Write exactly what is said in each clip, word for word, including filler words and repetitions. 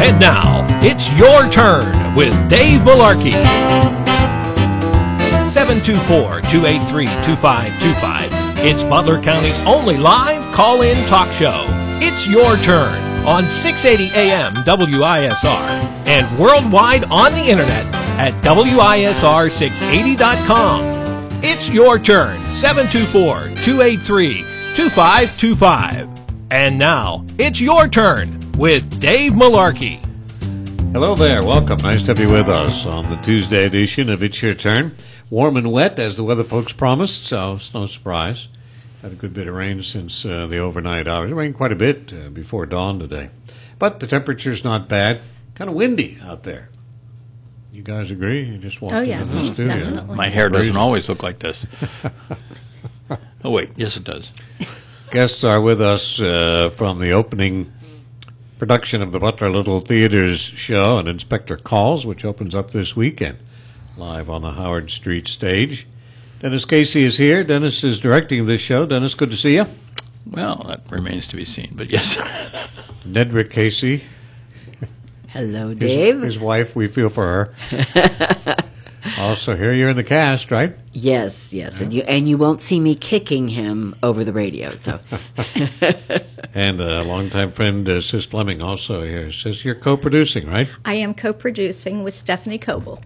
And now, it's your turn with Dave Malarkey. seven two four, two eight three, two five two five. It's Butler County's only live call-in talk show. It's your turn on six eighty A M W I S R and worldwide on the internet at W I S R six eighty dot com. It's your turn, seven two four, two eight three, two five two five. And now, it's your turn with Dave Malarkey. Hello there. Welcome. Nice to have you with us on the Tuesday edition of It's Your Turn. Warm and wet, as the weather folks promised, so it's no surprise. Had a good bit of rain since uh, the overnight hours. It rained quite a bit uh, before dawn today. But the temperature's not bad. Kind of windy out there. You guys agree? You just walked Oh, into yes. the studio. Definitely. My hair doesn't always look like this. Oh, wait. Yes, it does. Guests are with us uh, from the opening production of the Butler Little Theater's show, An Inspector Calls, which opens up this weekend, live on the Howard Street stage. Dennis Casey is here. Dennis is directing this show. Dennis, good to see you. Well, that remains to be seen, but yes. Nedrick Casey. Hello, His, Dave. his wife, we feel for her. Also, here you're in the cast, right? Yes, yes, and you and you won't see me kicking him over the radio. So, And a longtime friend, uh, Sis Fleming, also here. Says you're co-producing, right? I am co-producing with Stephanie Coble.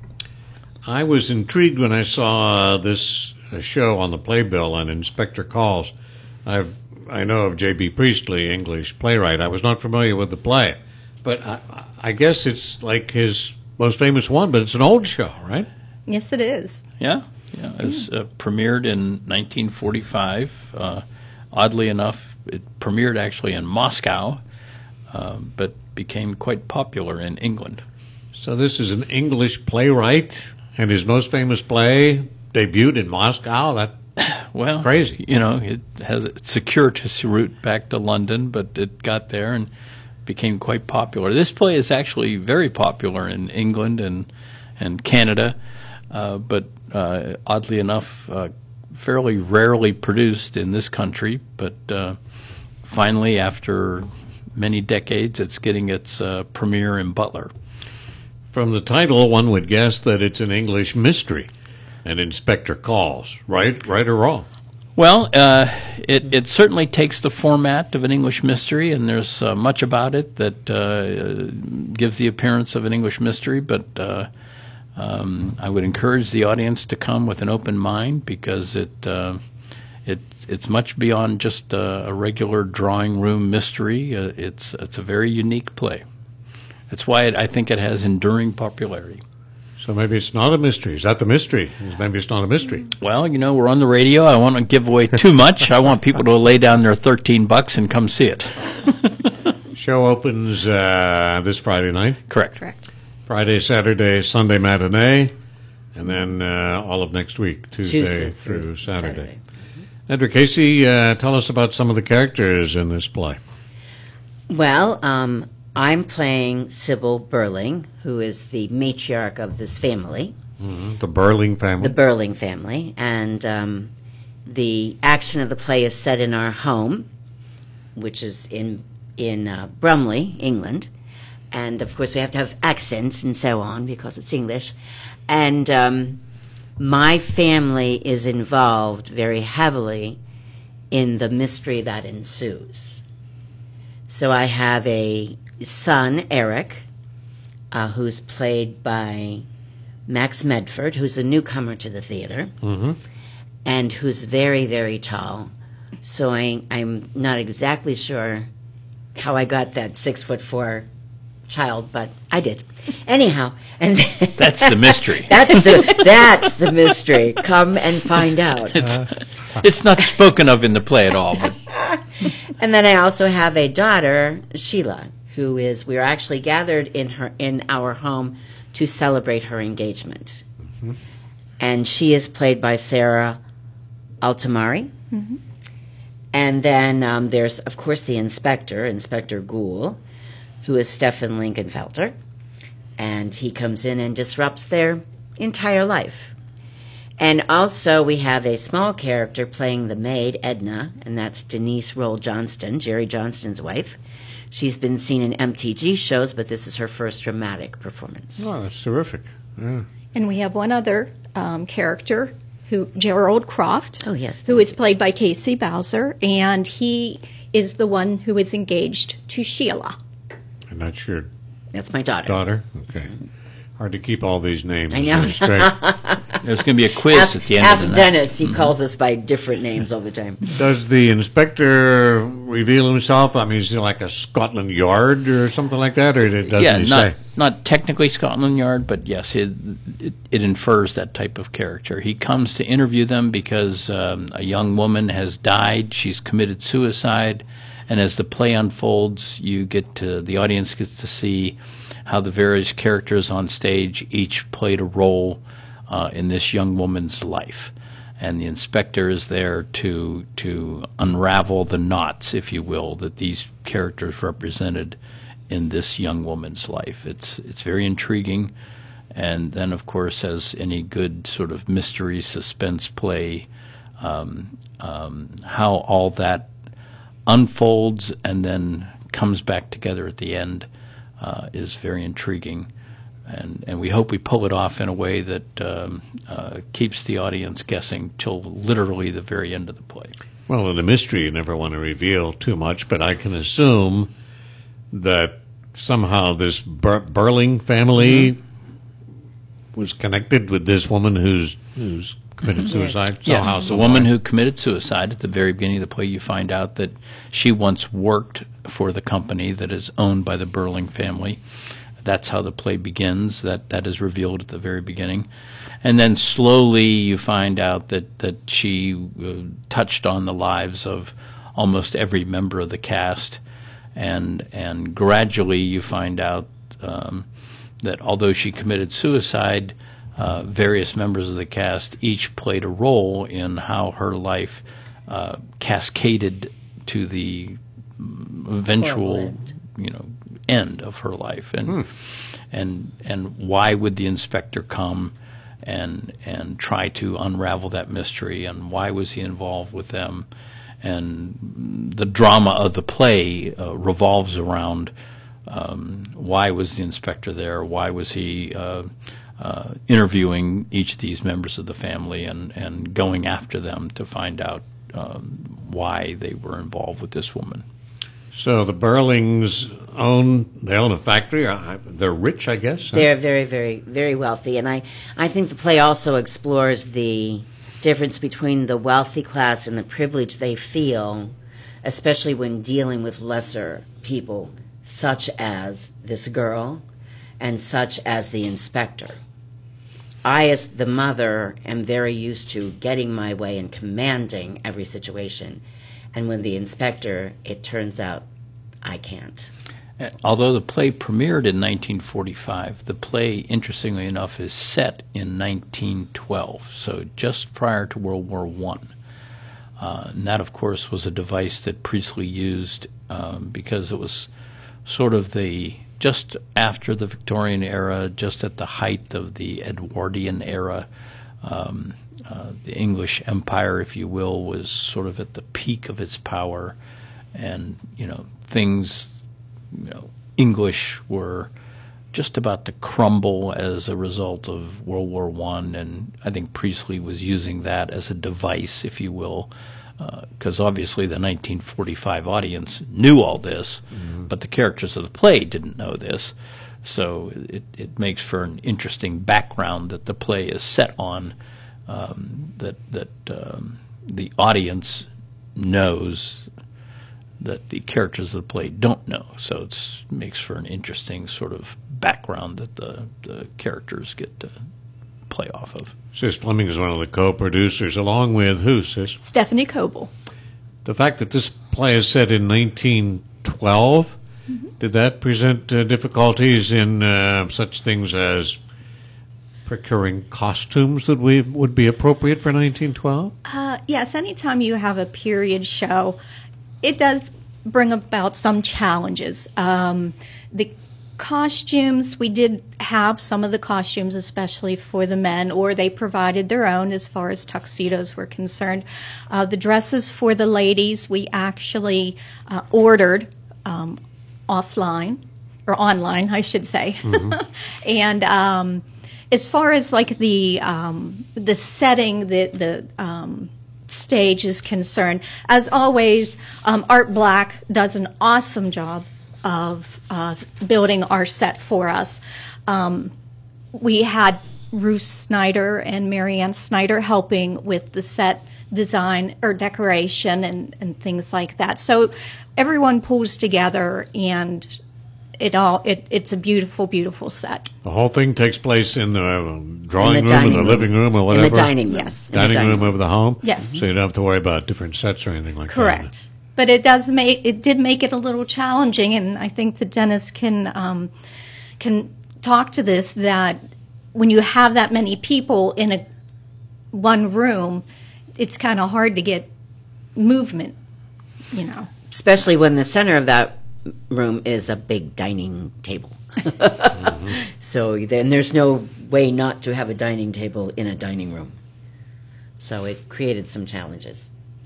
I was intrigued when I saw uh, this uh, show on the playbill on Inspector Calls. I've I know of J B. Priestley, English playwright. I was not familiar with the play, but I, I guess it's like his most famous one. But it's an old show, right? Yes, it is. Yeah, yeah. It was uh, premiered in nineteen forty-five. Uh, oddly enough, it premiered actually in Moscow, uh, but became quite popular in England. So this is an English playwright, and his most famous play debuted in Moscow. That Well, Crazy. You know, it has a circuitous route back to London, but it got there and became quite popular. This play is actually very popular in England and and Canada, uh, but uh, oddly enough, uh, fairly rarely produced in this country. But uh, finally, after many decades, it's getting its uh, premiere in Butler. From the title, one would guess that it's an English mystery, An Inspector Calls. Right, right or wrong? Well, uh, it, it certainly takes the format of an English mystery, and there's uh, much about it that uh, gives the appearance of an English mystery, but uh, um, I would encourage the audience to come with an open mind because it, uh, it it's much beyond just a, a regular drawing room mystery. Uh, it's, it's a very unique play. That's why it, I think it has enduring popularity. So maybe it's not a mystery. Is that the mystery? Maybe it's not a mystery. Well, you know, we're on the radio. I want to give away too much. I want people to lay down their thirteen bucks and come see it. Show opens uh, this Friday night. Correct. Correct. Friday, Saturday, Sunday matinee, and then uh, all of next week, Tuesday, Tuesday through, through Saturday. Saturday. Nedrick Casey, uh, tell us about some of the characters in this play. well, um, I'm playing Sybil Burling, who is the matriarch of this family, The Burling family. the Burling family, and um, the action of the play is set in our home, which is in in uh, Brumley, England. And, of course, we have to have accents and so on because it's English. And um, my family is involved very heavily in the mystery that ensues. So I have a son, Eric, uh, who's played by Max Medford, who's a newcomer to the theater, Mm-hmm. and who's very, very tall. So I, I'm not exactly sure how I got that six foot four child, but I did. Anyhow, and That's the mystery. that's the that's the mystery. Come and find out. It's, it's not spoken of in the play at all. But And then I also have a daughter, Sheila, who is we are actually gathered in her in our home to celebrate her engagement. And she is played by Sarah Altamari. And then um, there's, of course, the inspector, Inspector Gould, who is Stefan Linkenfelter. And he comes in and disrupts their entire life. And also we have a small character playing the maid, Edna, and that's Denise Roll Johnston, Jerry Johnston's wife, She's been seen in M T G shows, but this is her first dramatic performance. Oh, that's terrific. Yeah. And we have one other um, character, who Gerald Croft, Oh, yes, who thank is played by Casey Bowser, and he is the one who is engaged to Sheila. And that's your That's my daughter. daughter? Okay. Hard to keep all these names I know. uh, straight. There's going to be a quiz Ask, at the end ask of the night. Dennis. He calls us by different names all the time. Does the inspector reveal himself? I mean, is he like a Scotland Yard or something like that, or doesn't Yeah, he not say? not technically Scotland Yard, but yes, it, it it infers that type of character. He comes to interview them because um, a young woman has died. She's committed suicide, and as the play unfolds, you get to the audience gets to see how the various characters on stage each played a role uh, in this young woman's life. And the inspector is there to to unravel the knots, if you will, that these characters represented in this young woman's life. It's it's very intriguing. And then, of course, as any good sort of mystery suspense play, um, um, how all that unfolds and then comes back together at the end uh, is very intriguing. And, and we hope we pull it off in a way that um, uh, keeps the audience guessing till literally the very end of the play. Well, in a mystery, you never want to reveal too much, but I can assume that somehow this Bur- Burling family mm-hmm. was connected with this woman who's who's committed suicide. Yes, Somehow, the some woman way. who committed suicide at the very beginning of the play, you find out that she once worked for the company that is owned by the Burling family. That's how the play begins. That that is revealed at the very beginning. And then slowly you find out that, that she uh, touched on the lives of almost every member of the cast. And and gradually you find out um, that although she committed suicide, uh, various members of the cast each played a role in how her life uh, cascaded to the eventual, end. you know, end of her life. And hmm. and and why would the inspector come and and try to unravel that mystery, and why was he involved with them? And the drama of the play uh, revolves around um, why was the inspector there? Why was he uh, uh, interviewing each of these members of the family and, and going after them to find out um, why they were involved with this woman? So the Burlings own they own a factory. They're rich, I guess. They're very, very, very wealthy, and I, I think the play also explores the difference between the wealthy class and the privilege they feel, especially when dealing with lesser people, such as this girl and such as the inspector. I, as the mother, am very used to getting my way and commanding every situation. And with the inspector, it turns out I can't. Although the play premiered in nineteen forty-five, the play, interestingly enough, is set in nineteen twelve, so just prior to World War One. Uh, and that, of course, was a device that Priestley used um, because it was sort of the just after the Victorian era, just at the height of the Edwardian era. Um, uh, the English Empire, if you will, was sort of at the peak of its power, and you know things. You know, English were just about to crumble as a result of World War One, and I think Priestley was using that as a device, if you will, because uh, obviously the nineteen forty-five audience knew all this, mm-hmm. but the characters of the play didn't know this. So it, it makes for an interesting background that the play is set on, um, that that um, the audience knows that the characters of the play don't know. So it makes for an interesting sort of background that the, the characters get to play off of. Sis Fleming is one of the co-producers, along with who, Sis? Stephanie Coble. The fact that this play is set in nineteen twelve, mm-hmm. did that present uh, difficulties in uh, such things as procuring costumes that we would be appropriate for nineteen twelve? Uh, yes, anytime you have a period show, it does bring about some challenges. Um, the costumes, we did have some of the costumes, especially for the men, or they provided their own as far as tuxedos were concerned. Uh, the dresses for the ladies, we actually uh, ordered um, offline, or online, I should say. Mm-hmm. And um, as far as like the um, the setting, the the um, stage is concerned, as always, um, Art Black does an awesome job of uh, building our set for us. Um, we had Ruth Snyder and Marianne Snyder helping with the set design or decoration and, and things like that. So everyone pulls together, and it all it, it's a beautiful, beautiful set. The whole thing takes place in the drawing In the room or dining the room. living room or whatever? In the dining, yes. In the Dining, dining room room. of the home? Yes. So you don't have to worry about different sets or anything like that. Correct. But it does make it did make it a little challenging, and I think that Dennis can um, can talk to this, that when you have that many people in a one room, it's kind of hard to get movement, you know. Especially when the center of that room is a big dining table. mm-hmm. So then there's no way not to have a dining table in a dining room. So it created some challenges.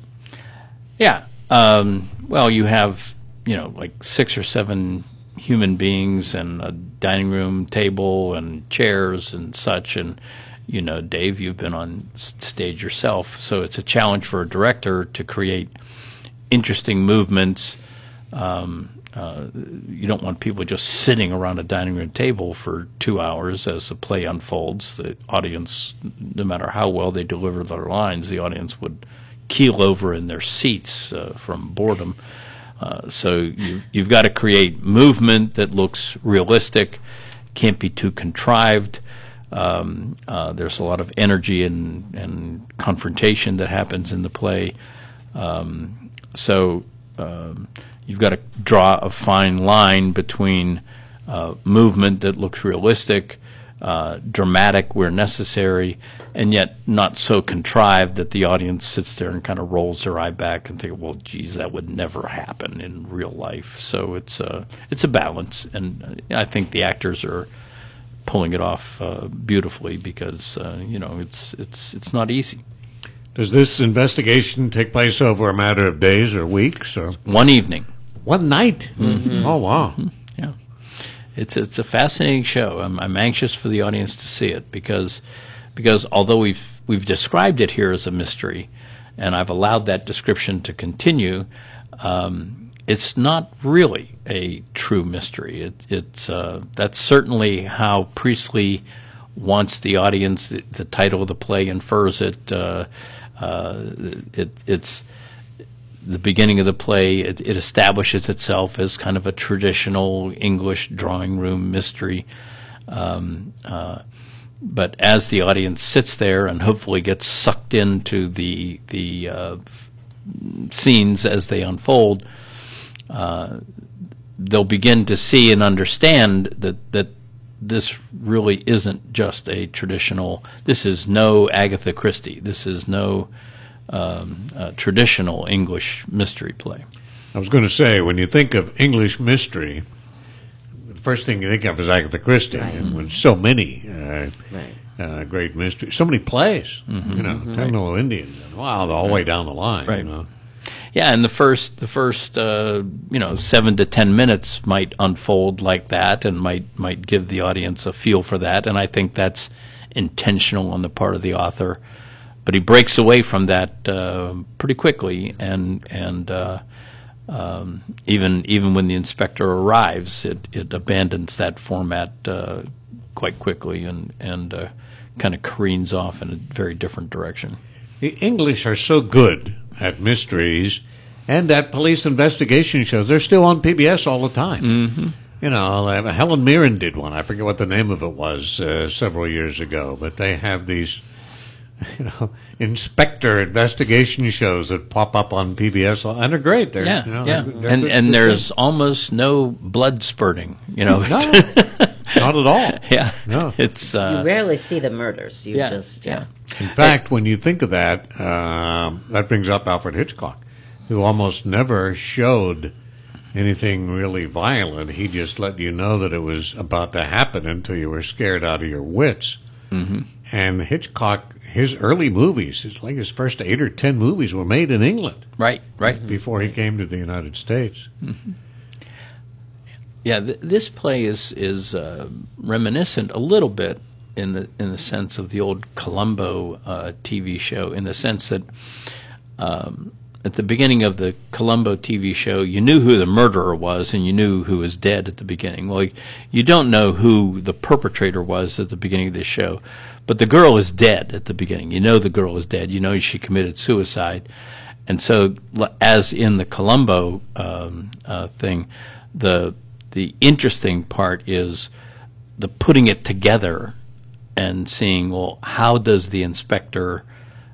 Yeah. Um, well, you have, you know, like six or seven human beings and a dining room table and chairs and such. And, you know, Dave, you've been on s- stage yourself. So it's a challenge for a director to create interesting movements. Um, uh, you don't want people just sitting around a dining room table for two hours as the play unfolds. The audience, no matter how well they deliver their lines, the audience would keel over in their seats uh, from boredom. Uh, so you, you've got to create movement that looks realistic, can't be too contrived. Um, uh, there's a lot of energy and, and confrontation that happens in the play. Um, so um, you've got to draw a fine line between uh, movement that looks realistic, uh, dramatic where necessary, and yet not so contrived that the audience sits there and kind of rolls their eye back and think, well, geez, that would never happen in real life. So it's a, it's a balance, and I think the actors are pulling it off uh, beautifully because, uh, you know, it's it's it's not easy. Does this investigation take place over a matter of days or weeks or One evening. one night? Mm-hmm. Oh, wow. Yeah, it's it's a fascinating show. I'm I'm anxious for the audience to see it because because although we've we've described it here as a mystery, and I've allowed that description to continue, um, it's not really a true mystery. It, it's uh, that's certainly how Priestley wants the audience. The, the title of the play infers it. Uh, uh, it it's. The beginning of the play, it, it establishes itself as kind of a traditional English drawing room mystery. Um, uh, but as the audience sits there and hopefully gets sucked into the the uh, scenes as they unfold, uh, they'll begin to see and understand that that this really isn't just a traditional. This is no Agatha Christie. This is no Um, uh, traditional English mystery play. I was going to say, when you think of English mystery, the first thing you think of is Agatha Christie. Right. And when so many uh, Right. uh, great mysteries, so many plays, Mm-hmm. you know, Ten Little Indians, and wow, all the way down the line, Right. you know. Yeah, and the first the first uh, you know seven to ten minutes might unfold like that, and might might give the audience a feel for that, and I think that's intentional on the part of the author. But he breaks away from that uh, pretty quickly, and and uh, um, even even when the inspector arrives, it, it abandons that format uh, quite quickly and and uh, kind of careens off in a very different direction. The English are so good at mysteries and at police investigation shows. They're still on P B S all the time. Mm-hmm. You know, uh, Helen Mirren did one. I forget what the name of it was uh, several years ago, but they have these, you know, inspector investigation shows that pop up on P B S, and they're great. They're, Yeah, you know, yeah, they're- they're and good- and good there's shows. almost no blood spurting. You know, no, not at all. yeah, No. it's You uh, rarely see the murders. You yeah, just, yeah. yeah. In fact, when you think of that, um, that brings up Alfred Hitchcock, who almost never showed anything really violent. He just let you know that it was about to happen until you were scared out of your wits. Mm-hmm. And Hitchcock, his early movies, his, like his first eight or ten movies were made in England Right, right. before he came to the United States. Yeah, th- this play is is uh, reminiscent a little bit in the in the sense of the old Columbo uh, T V show, in the sense that um, at the beginning of the Columbo T V show, you knew who the murderer was and you knew who was dead at the beginning. Well, you don't know who the perpetrator was at the beginning of this show, but the girl is dead at the beginning. You know the girl is dead. You know she committed suicide. And so, as in the Columbo um, uh, thing, the the interesting part is the putting it together and seeing, well, how does the inspector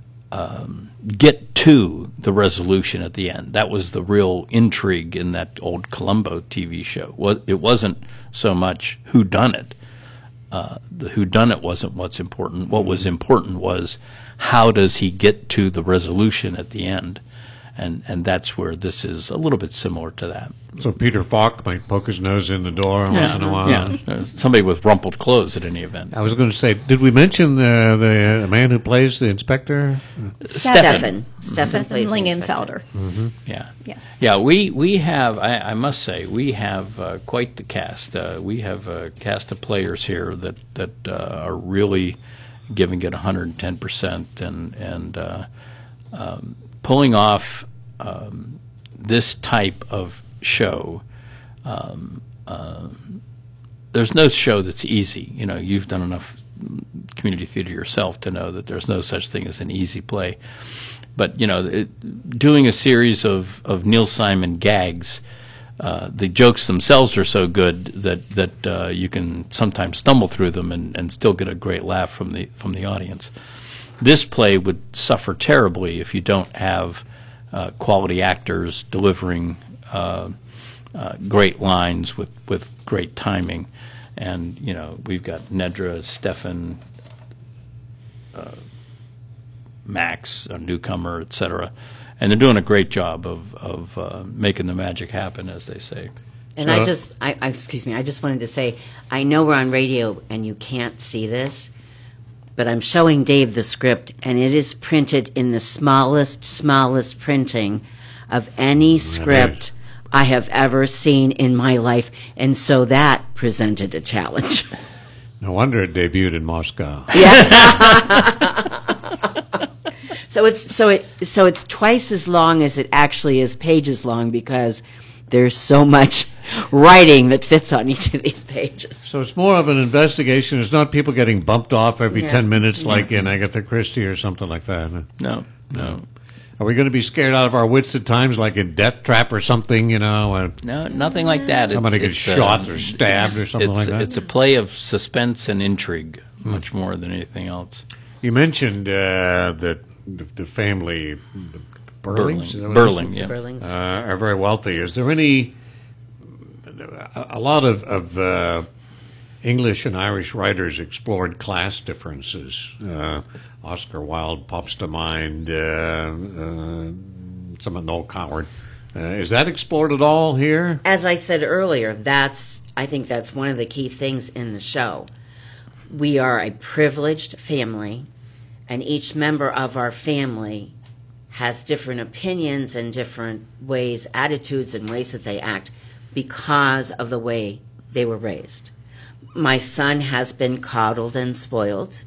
um, get to the resolution at the end? That was the real intrigue in that old Columbo T V show. Well, it wasn't so much who done it. Uh, the who done it wasn't what's important. What was important was how does he get to the resolution at the end, and and that's where this is a little bit similar to that. So Peter Falk might poke his nose in the door once in a while. Yeah, uh, somebody with rumpled clothes at any event. I was going to say, did we mention uh, the uh, man who plays the inspector? Stefan. Stefan plays the Lingenfelder. Mm-hmm. Yeah. Yes. Yeah, we, we have, I, I must say, we have uh, quite the cast. Uh, we have a cast of players here that, that uh, are really giving it one hundred ten percent and, and uh, um, pulling off um, this type of show. Um, uh, there's no show that's easy. You know, you've done enough community theater yourself to know that there's no such thing as an easy play. But, you know, it, doing a series of, of Neil Simon gags, uh, the jokes themselves are so good that, that uh, you can sometimes stumble through them and, and still get a great laugh from the from the audience. This play would suffer terribly if you don't have uh, quality actors delivering uh, uh, great lines with, with great timing. And, you know, we've got Nedra, Stefan, uh, Max, a newcomer, et cetera. And they're doing a great job of, of uh, making the magic happen, as they say. And I just, I, I, excuse me, I just wanted to say, I know we're on radio and you can't see this, but I'm showing Dave the script, and it is printed in the smallest, smallest printing of any script I have ever seen in my life, and so that presented a challenge. No wonder it debuted in Moscow. Yeah. So it's so it so it's twice as long as it actually is pages long, because there's so much writing that fits on each of these pages. So it's more of an investigation. It's not people getting bumped off every Yeah. ten minutes like in Agatha Christie or something like that. huh? No, no. Are we going to be scared out of our wits at times, like in Death Trap or something, you know? Uh, No, nothing like that. Somebody It's- gets it's, shot uh, or stabbed or something it's, like that? It's a play of suspense and intrigue, much more than anything else. You mentioned uh, that the, the family, the Burlings, is that what it is? Burling, yeah. Burlings. uh, are very wealthy. Is there any, a, a lot of, of uh, English and Irish writers explored class differences. Uh, Oscar Wilde pops to mind, uh, uh, some of Noel Coward. Uh, is that explored at all here? As I said earlier, that's I think that's one of the key things in the show. We are a privileged family, and each member of our family has different opinions and different ways, attitudes and ways that they act because of the way they were raised. My son has been coddled and spoiled.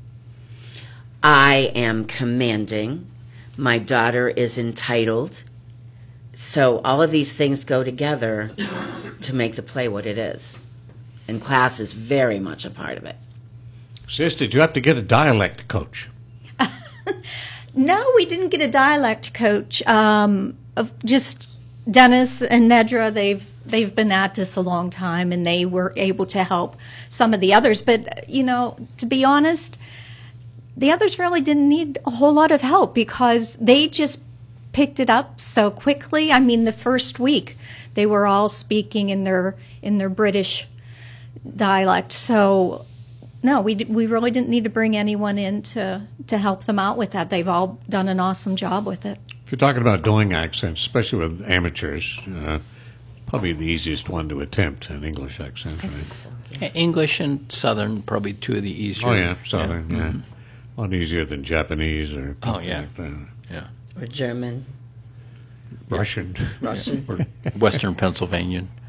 I am commanding. My daughter is entitled. So all of these things go together to make the play what it is. And class is very much a part of it. Sis, did you have to get a dialect coach? No, we didn't get a dialect coach. Um, of just Dennis and Nedra, they've they've been at this a long time, and they were able to help some of the others. But, you know, to be honest, the others really didn't need a whole lot of help because they just picked it up so quickly. I mean, the first week they were all speaking in their in their British dialect. So no, we we really didn't need to bring anyone in to to help them out with that. They've all done an awesome job with it. If you're talking about doing accents, especially with amateurs, uh, probably the easiest one to attempt, an English accent. Right? Yeah, English and Southern, probably two of the easier. Oh, yeah, Southern, yeah. Mhm. A lot easier than Japanese or Oh, something yeah. like that. Yeah. Or German, Russian. Russian. Or Western Pennsylvanian.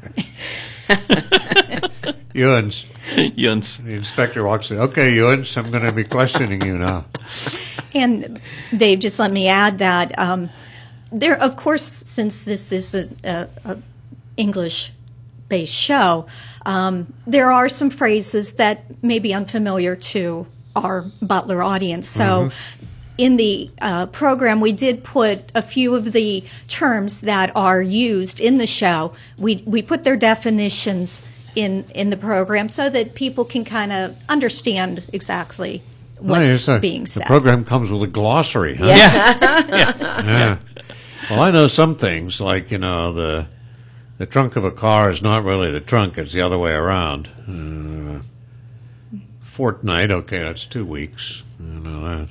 Ewens. Yuns. The inspector walks in. Okay, Ewens, I'm going to be questioning you now. And Dave, just let me add that um, there, of course, since this is a, a, a English-based show, um, there are some phrases that may be unfamiliar to our Butler audience. So. Mm-hmm. In the uh, program, we did put a few of the terms that are used in the show. We we put their definitions in in the program so that people can kind of understand exactly what's Nice. being said. The program comes with a glossary, huh? Yeah. Yeah. Well, I know some things, like, you know, the the trunk of a car is not really the trunk, it's the other way around. Uh, fortnight, okay, that's two weeks. I know that.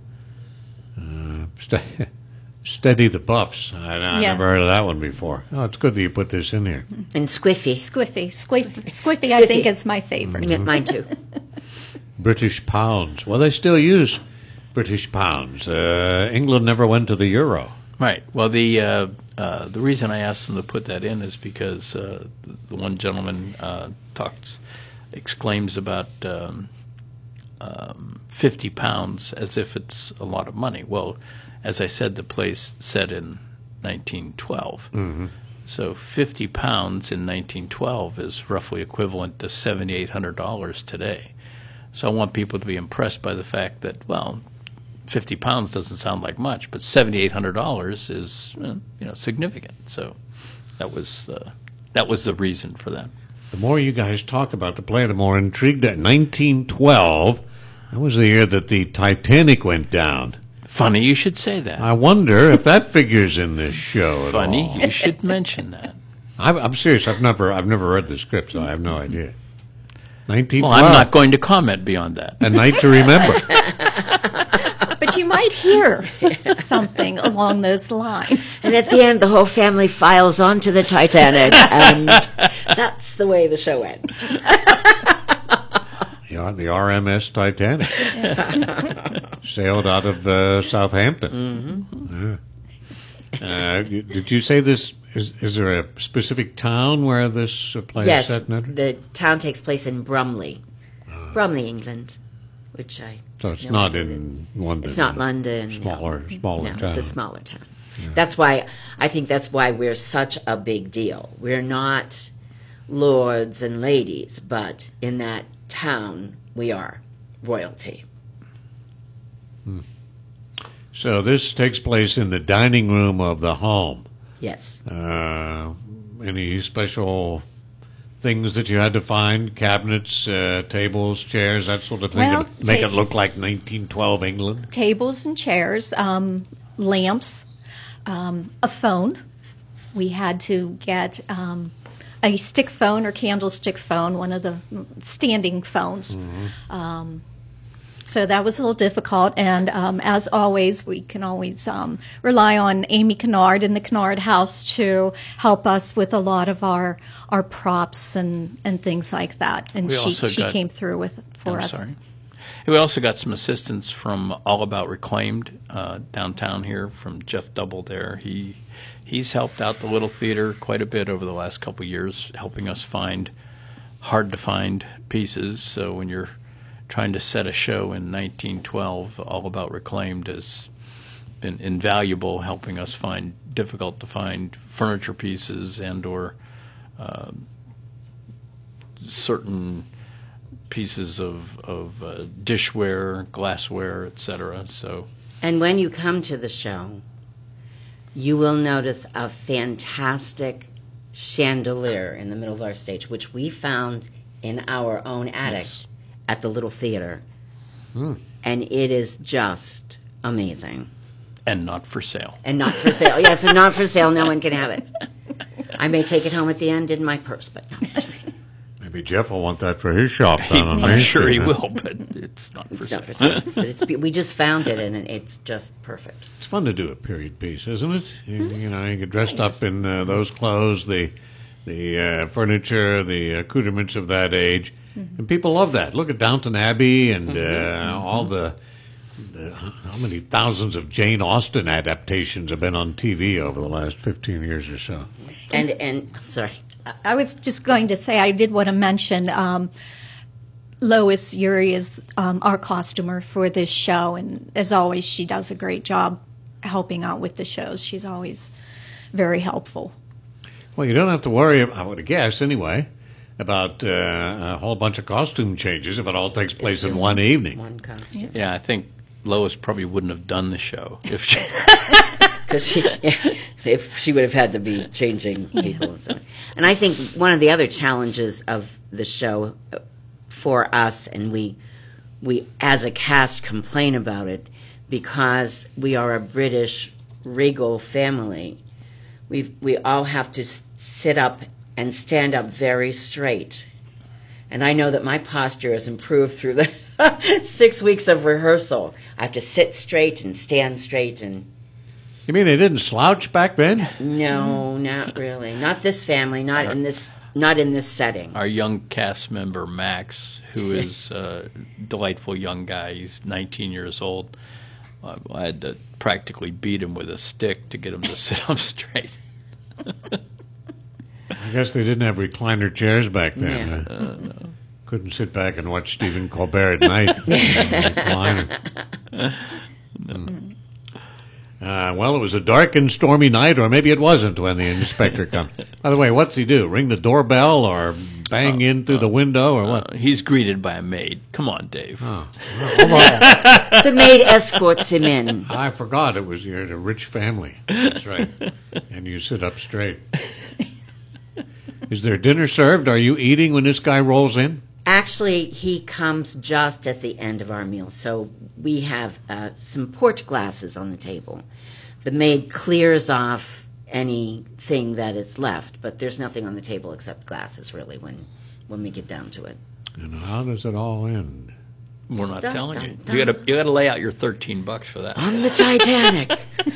Uh, st- steady the buffs. I, I Yeah. never heard of that one before. Oh, it's good that you put this in here. And squiffy. Squiffy, squiffy, squiffy, I think is my favorite. Yeah, mine too. British pounds. Well, they still use British pounds. Uh, England never went to the euro. Right. Well, the uh, uh, the reason I asked them to put that in is because uh, the one gentleman uh, talks, exclaims about um, um, fifty pounds as if it's a lot of money. Well, as I said, the play's set in nineteen twelve. Mm-hmm. So fifty pounds in nineteen twelve is roughly equivalent to seven thousand eight hundred dollars today. So I want people to be impressed by the fact that, well, fifty pounds doesn't sound like much, but seven thousand eight hundred dollars is, uh, you know, significant. So that was uh, that was the reason for that. The more you guys talk about the play, the more intrigued. At nineteen twelve, that was the year that the Titanic went down. Funny you should say that. I wonder if that figures in this show at Funny all. you should mention that. I'm, I'm serious. I've never, I've never read the script, so I have no idea. nineteen Well, twelve. I'm not going to comment beyond that. A night to remember. But you might hear something along those lines. And at the end, the whole family files onto the Titanic, and that's the way the show ends. Yeah, the R M S Titanic sailed out of uh, Southampton. Mm-hmm. Yeah. Uh, you- did you say this? Is, is there a specific town where this uh, play Yes, is set? Ned? the town takes place in Brumley, Brumley, England, which I. So it's know not what it in London. It's not London. Smaller, no. smaller no, town. it's a smaller town. That's why I think that's why we're such a big deal. We're not lords and ladies, but in that town we are royalty. So this takes place in the dining room of the home. Yes. Uh, any special things that you had to find? Cabinets, uh, tables, chairs, that sort of thing, Well, to make ta- it look like nineteen twelve England? Tables and chairs, um, lamps, um, a phone. We had to get um, a stick phone or candlestick phone, one of the standing phones. Um, so that was a little difficult. And um, as always, we can always um, rely on Amy Kennard in the Kennard House to help us with a lot of our our props and, and things like that. And We she, also she got- came through with for I'm us. sorry. We also got some assistance from All About Reclaimed uh, downtown here from Jeff Double there. He he's helped out the Little Theater quite a bit over the last couple of years, helping us find hard to find pieces. So when you're trying to set a show in nineteen twelve, All About Reclaimed has been invaluable, helping us find difficult to find furniture pieces and or uh, certain pieces of, of uh, dishware, glassware, et cetera. So And when you come to the show, you will notice a fantastic chandelier in the middle of our stage, which we found in our own attic Yes. at the Little Theater. And it is just amazing. and not for sale. And not for sale. Yes, and not for sale. No one can have it. I may take it home at the end in my purse, but no. Maybe Jeff will want that for his shop down on I'm Main sure Street, he huh? will, but it's not for It's sale. not for sale. But it's, be- we just found it, and it's just perfect. It's fun to do a period piece, isn't it? You, you know, you get dressed up in uh, those clothes, the the uh, furniture, the accoutrements of that age, and people love that. Look at Downton Abbey and uh, all the, the how many thousands of Jane Austen adaptations have been on T V over the last fifteen years or so. And and sorry, I was just going to say, I did want to mention um, Lois Uri is um, our costumer for this show, and as always, she does a great job helping out with the shows. She's always very helpful. Well, you don't have to worry, I would guess anyway, about uh, a whole bunch of costume changes if it all takes place in just one evening. One costume. Yeah, I think Lois probably wouldn't have done the show if she. Because she, if she would have had to be changing people and so on. And I think one of the other challenges of the show for us, and we, we as a cast complain about it, because we are a British regal family, we we all have to s- sit up and stand up very straight. And I know that my posture has improved through the six weeks of rehearsal. I have to sit straight and stand straight and... You mean they didn't slouch back then? No, not really. Not this family. Not in this. Not in this setting. Our young cast member Max, who is a delightful young guy, he's nineteen years old. Uh, I had to practically beat him with a stick to get him to sit up straight. I guess they didn't have recliner chairs back then. Yeah. Uh, uh, no. Couldn't sit back and watch Stephen Colbert at night. Recliner. Mm. Uh, well, it was a dark and stormy night, or maybe it wasn't when the inspector comes. By the way, what's he do? Ring the doorbell or bang in through the window or what? Uh, he's greeted by a maid. Come on, Dave. Oh, well, hold on. The maid escorts him in. I forgot it was you're a rich family. That's right. And you sit up straight. Is there dinner served? Are you eating when this guy rolls in? Actually, he comes just at the end of our meal. So we have uh, some port glasses on the table. The maid clears off anything that is left, but there's nothing on the table except glasses, really, when, when we get down to it. And how does it all end? We're not Dun, telling dun, you. dun. You got to you got to lay out your thirteen bucks for that. On the Titanic.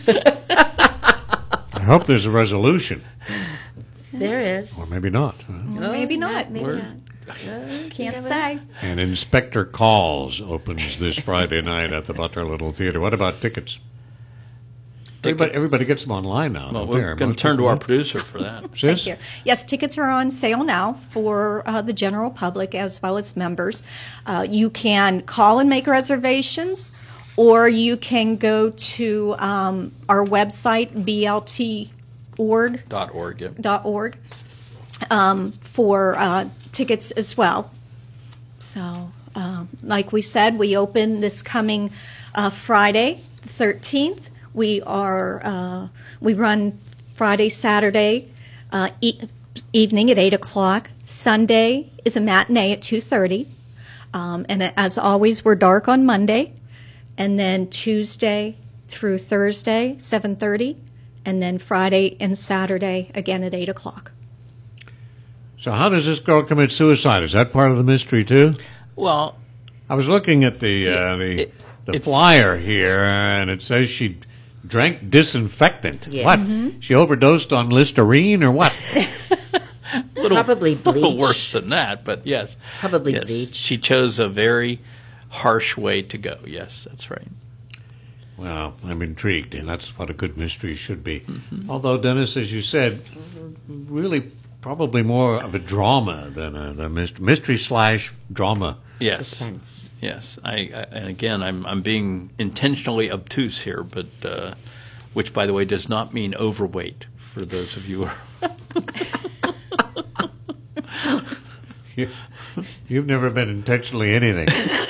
I hope there's a resolution. There is. Or maybe not. huh? Or maybe not. Maybe We're- not. Can't say. And Inspector Calls opens this Friday night at the Butler Little Theater. What about tickets? Everybody, everybody gets them online now. Well, don't we're they? going Most to turn to people our do. producer for that. Sis? Thank you. Yes, tickets are on sale now for uh, the general public as well as members. Uh, you can call and make reservations, or you can go to um, our website, b l t org Dot org. Yep. dot org, um, for uh, tickets as well. So, um, like we said, we open this coming uh, Friday, the thirteenth. We are uh, we run Friday, Saturday uh, e- evening at eight o'clock. Sunday is a matinee at two thirty, um, and as always, we're dark on Monday, and then Tuesday through Thursday seven thirty, and then Friday and Saturday again at eight o'clock. So how does this girl commit suicide? Is that part of the mystery too? Well, I was looking at the uh, the it- the it's- flyer here, and it says she drank disinfectant. Yes. What? Mm-hmm. She overdosed on Listerine or what? little, Probably little bleach. worse than that, but yes. Probably yes. bleach. She chose a very harsh way to go. Yes, that's right. Well, I'm intrigued, and that's what a good mystery should be. Mm-hmm. Although, Dennis, as you said, really probably more of a drama than a, the mystery, mystery slash drama. Yes. Suspense. Yes, I, I and again, I'm I'm being intentionally obtuse here, but uh, which, by the way, does not mean overweight for those of you who are. You, you've never been intentionally anything.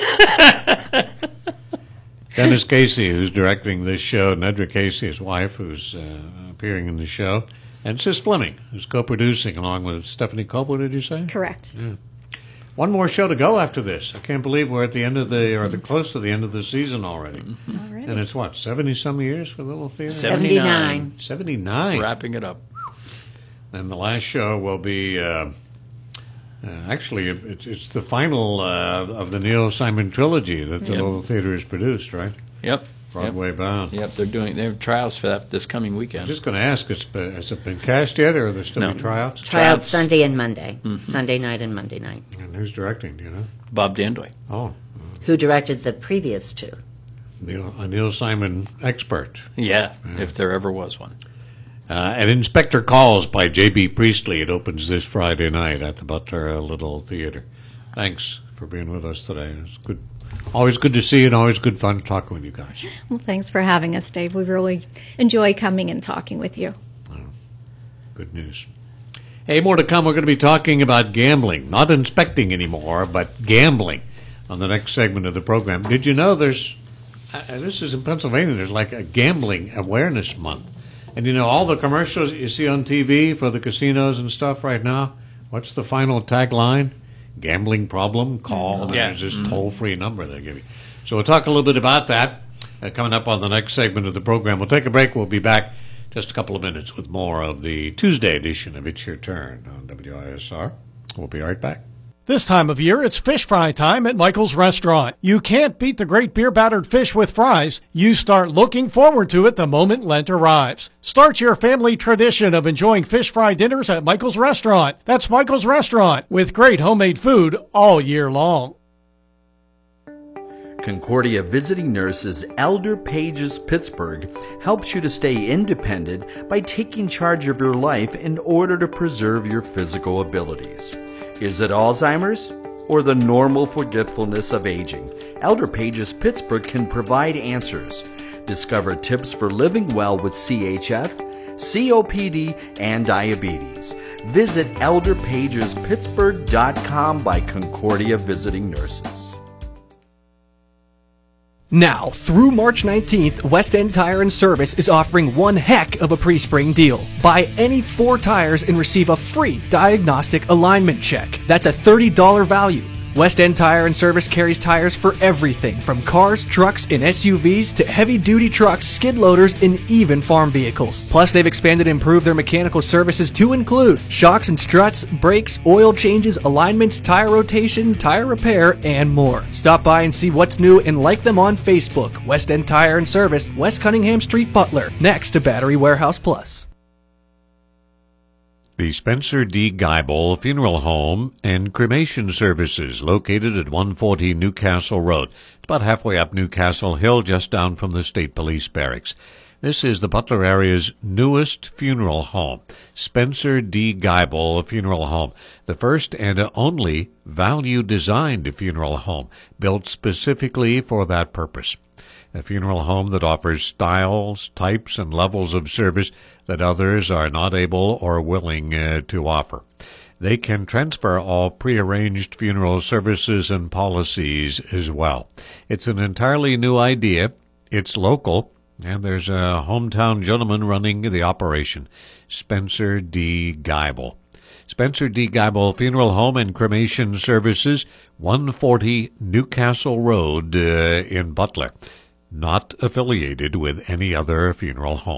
Dennis Casey, who's directing this show, Nedra Casey, his wife, who's uh, appearing in the show, and Sis Fleming, who's co-producing along with Stephanie Copeland, did you say? Correct. One more show to go after this. I can't believe we're at the end of the, or the close to the end of the season already. Alrighty. And it's what, seventy-some years for the Little Theater? seventy-nine. seventy-nine. Wrapping it up. And the last show will be, uh, uh, actually, it's, it's the final uh, of the Neil Simon trilogy that the Yep. Little Theater has produced, right? Yep. Broadway bound. Yep. Yep. They're doing. They have trials for that this coming I'm weekend. just going to ask, it's been, has it been cast yet, or are there still No. be tryouts? Tryouts Tryouts. Sunday and Monday. Sunday night and Monday night. And who's directing, do you know? Bob Dandoy. Oh, Who directed the previous two? Neil, a Neil Simon expert. Yeah, if there ever was one. Uh, and Inspector Calls by J B. Priestley. It opens this Friday night at the Butler Little Theater. Thanks for being with us today. It's good. Always good to see you and always good fun talking with you guys. Well, thanks for having us, Dave. We really enjoy coming and talking with you. Oh, good news. Hey, more to come. We're going to be talking about gambling. Not inspecting anymore, but gambling on the next segment of the program. Did you know there's, uh, this is in Pennsylvania, there's like a gambling awareness month. And you know, all the commercials you see on T V for the casinos and stuff right now, what's the final tagline? Gambling problem, call. And Yeah. there's this mm-hmm. toll-free number they give you. So we'll talk a little bit about that uh, coming up on the next segment of the program. We'll take a break. We'll be back just a couple of minutes with more of the Tuesday edition of It's Your Turn on W I S R. We'll be right back. This time of year, it's fish fry time at Michael's Restaurant. You can't beat the great beer-battered fish with fries. You start looking forward to it the moment Lent arrives. Start your family tradition of enjoying fish fry dinners at Michael's Restaurant. That's Michael's Restaurant, with great homemade food all year long. Concordia Visiting Nurses Elder Pages Pittsburgh helps you to stay independent by taking charge of your life in order to preserve your physical abilities. Is it Alzheimer's or the normal forgetfulness of aging? Elder Pages Pittsburgh can provide answers. Discover tips for living well with C H F, C O P D, and diabetes. Visit elder pages pittsburgh dot com by Concordia Visiting Nurses. Now, through March nineteenth, West End Tire and Service is offering one heck of a pre-spring deal. Buy any four tires and receive a free diagnostic alignment check. That's a thirty dollars value. West End Tire and Service carries tires for everything from cars, trucks, and S U Vs to heavy-duty trucks, skid loaders, and even farm vehicles. Plus, they've expanded and improved their mechanical services to include shocks and struts, brakes, oil changes, alignments, tire rotation, tire repair, and more. Stop by and see what's new and like them on Facebook. West End Tire and Service, West Cunningham Street, Butler, next to Battery Warehouse Plus. The Spencer D. Geibel Funeral Home and Cremation Services, located at one forty Newcastle Road. It's about halfway up Newcastle Hill, just down from the State Police Barracks. This is the Butler area's newest funeral home, Spencer D. Geibel Funeral Home, the first and only value-designed funeral home, built specifically for that purpose. A funeral home that offers styles, types, and levels of service that others are not able or willing uh, to offer. They can transfer all prearranged funeral services and policies as well. It's an entirely new idea. It's local, and there's a hometown gentleman running the operation, Spencer D. Geibel. Spencer D. Geibel Funeral Home and Cremation Services, one forty Newcastle Road uh, in Butler. Not affiliated with any other funeral home.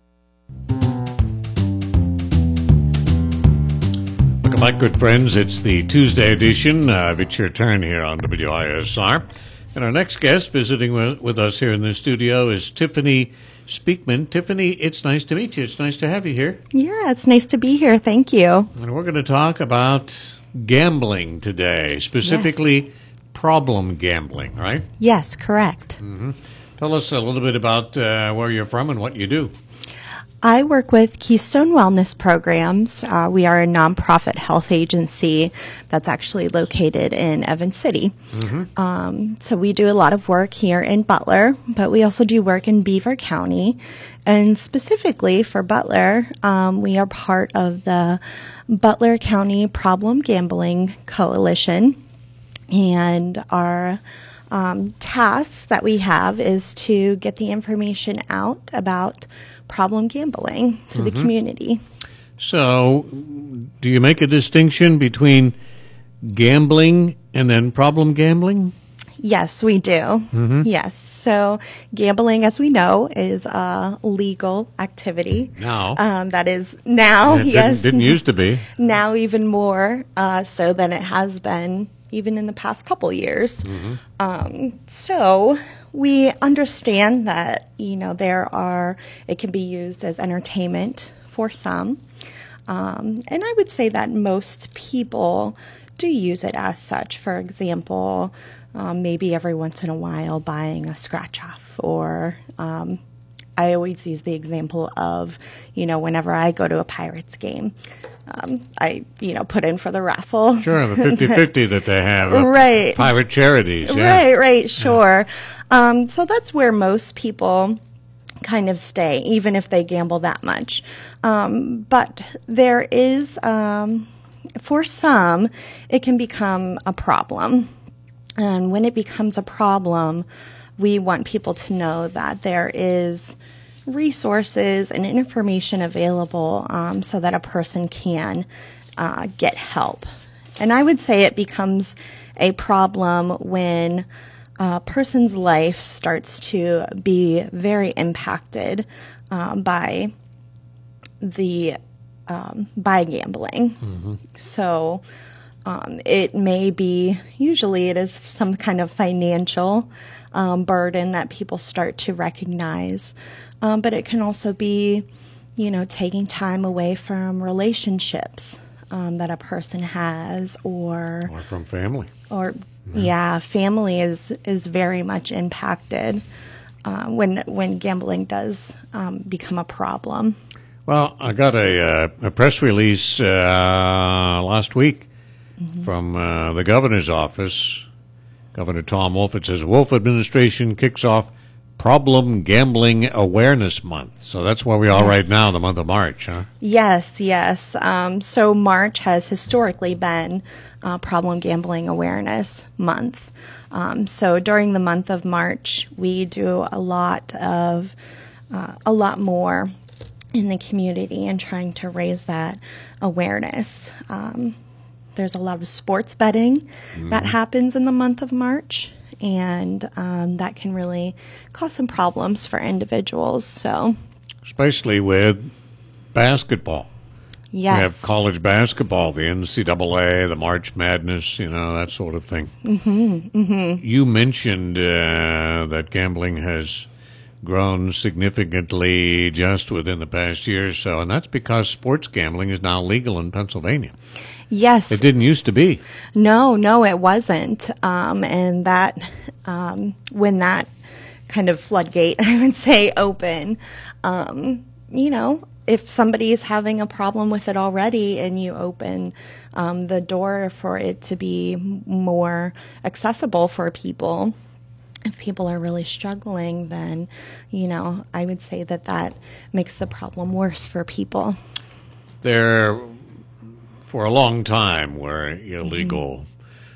Welcome back, good friends. It's the Tuesday edition of It's Your Turn here on W I S R. And our next guest visiting with, with us here in the studio is Tiffany Speakman. Tiffany, it's nice to meet you. It's nice to have you here. Yeah, it's nice to be here. Thank you. And we're going to talk about gambling today, specifically yes. problem gambling, right? Yes, correct. Mm-hmm. Tell us a little bit about uh, where you're from and what you do. I work with Keystone Wellness Programs. Uh, we are a nonprofit health agency that's actually located in Evans City. Mm-hmm. Um, so we do a lot of work here in Butler, but we also do work in Beaver County. And specifically for Butler, um, we are part of the Butler County Problem Gambling Coalition. And our Um, tasks that we have is to get the information out about problem gambling to mm-hmm. the community. So, do you make a distinction between gambling and then problem gambling? Yes, we do. Mm-hmm. Yes. So, gambling, as we know, is a legal activity. Now. Um, that is now, it yes. Didn't, didn't used to be. Now even more uh, so than it has been even in the past couple years. Mm-hmm. Um, so we understand that, you know, there are, it can be used as entertainment for some. Um, and I would say that most people do use it as such. For example, um, maybe every once in a while buying a scratch off or um, I always use the example of, you know, whenever I go to a Pirates game, um, I, you know, put in for the raffle. Sure, the fifty-fifty that they have. Uh, right. Pirate charities. Yeah. Right, right, sure. Yeah. Um, so that's where most people kind of stay, even if they gamble that much. Um, but there is, um, for some, it can become a problem. And when it becomes a problem, we want people to know that there is resources and information available um, so that a person can uh, get help. And I would say it becomes a problem when a person's life starts to be very impacted uh, by the um, by gambling. Mm-hmm. So um, it may be, usually it is some kind of financial um, burden that people start to recognize. Um, but it can also be, you know, taking time away from relationships um, that a person has, or or from family. Or yeah, family is is very much impacted uh, when when gambling does um, become a problem. Well, I got a, uh, a press release uh, last week mm-hmm. from uh, the governor's office, Governor Tom Wolf. It says, Wolf administration kicks off Problem Gambling Awareness Month. So that's where we are yes. right now, the month of March, huh? Yes, yes. Um, so March has historically been uh, Problem Gambling Awareness Month. Um, so during the month of March, we do a lot of, uh, a lot more in the community and trying to raise that awareness. Um, there's a lot of sports betting mm. that happens in the month of March, and um, that can really cause some problems for individuals. So, especially with basketball. Yes. We have college basketball, the N C double A, the March Madness, you know, that sort of thing. Mm-hmm, mm-hmm. You mentioned uh, that gambling has grown significantly just within the past year or so, and that's because sports gambling is now legal in Pennsylvania. Yes. It didn't used to be. No, no, it wasn't. Um, and that, um, when that kind of floodgate, I would say, open, um, you know, if somebody is having a problem with it already and you open um, the door for it to be more accessible for people, if people are really struggling, then, you know, I would say that that makes the problem worse for people. There, for a long time, were illegal mm-hmm.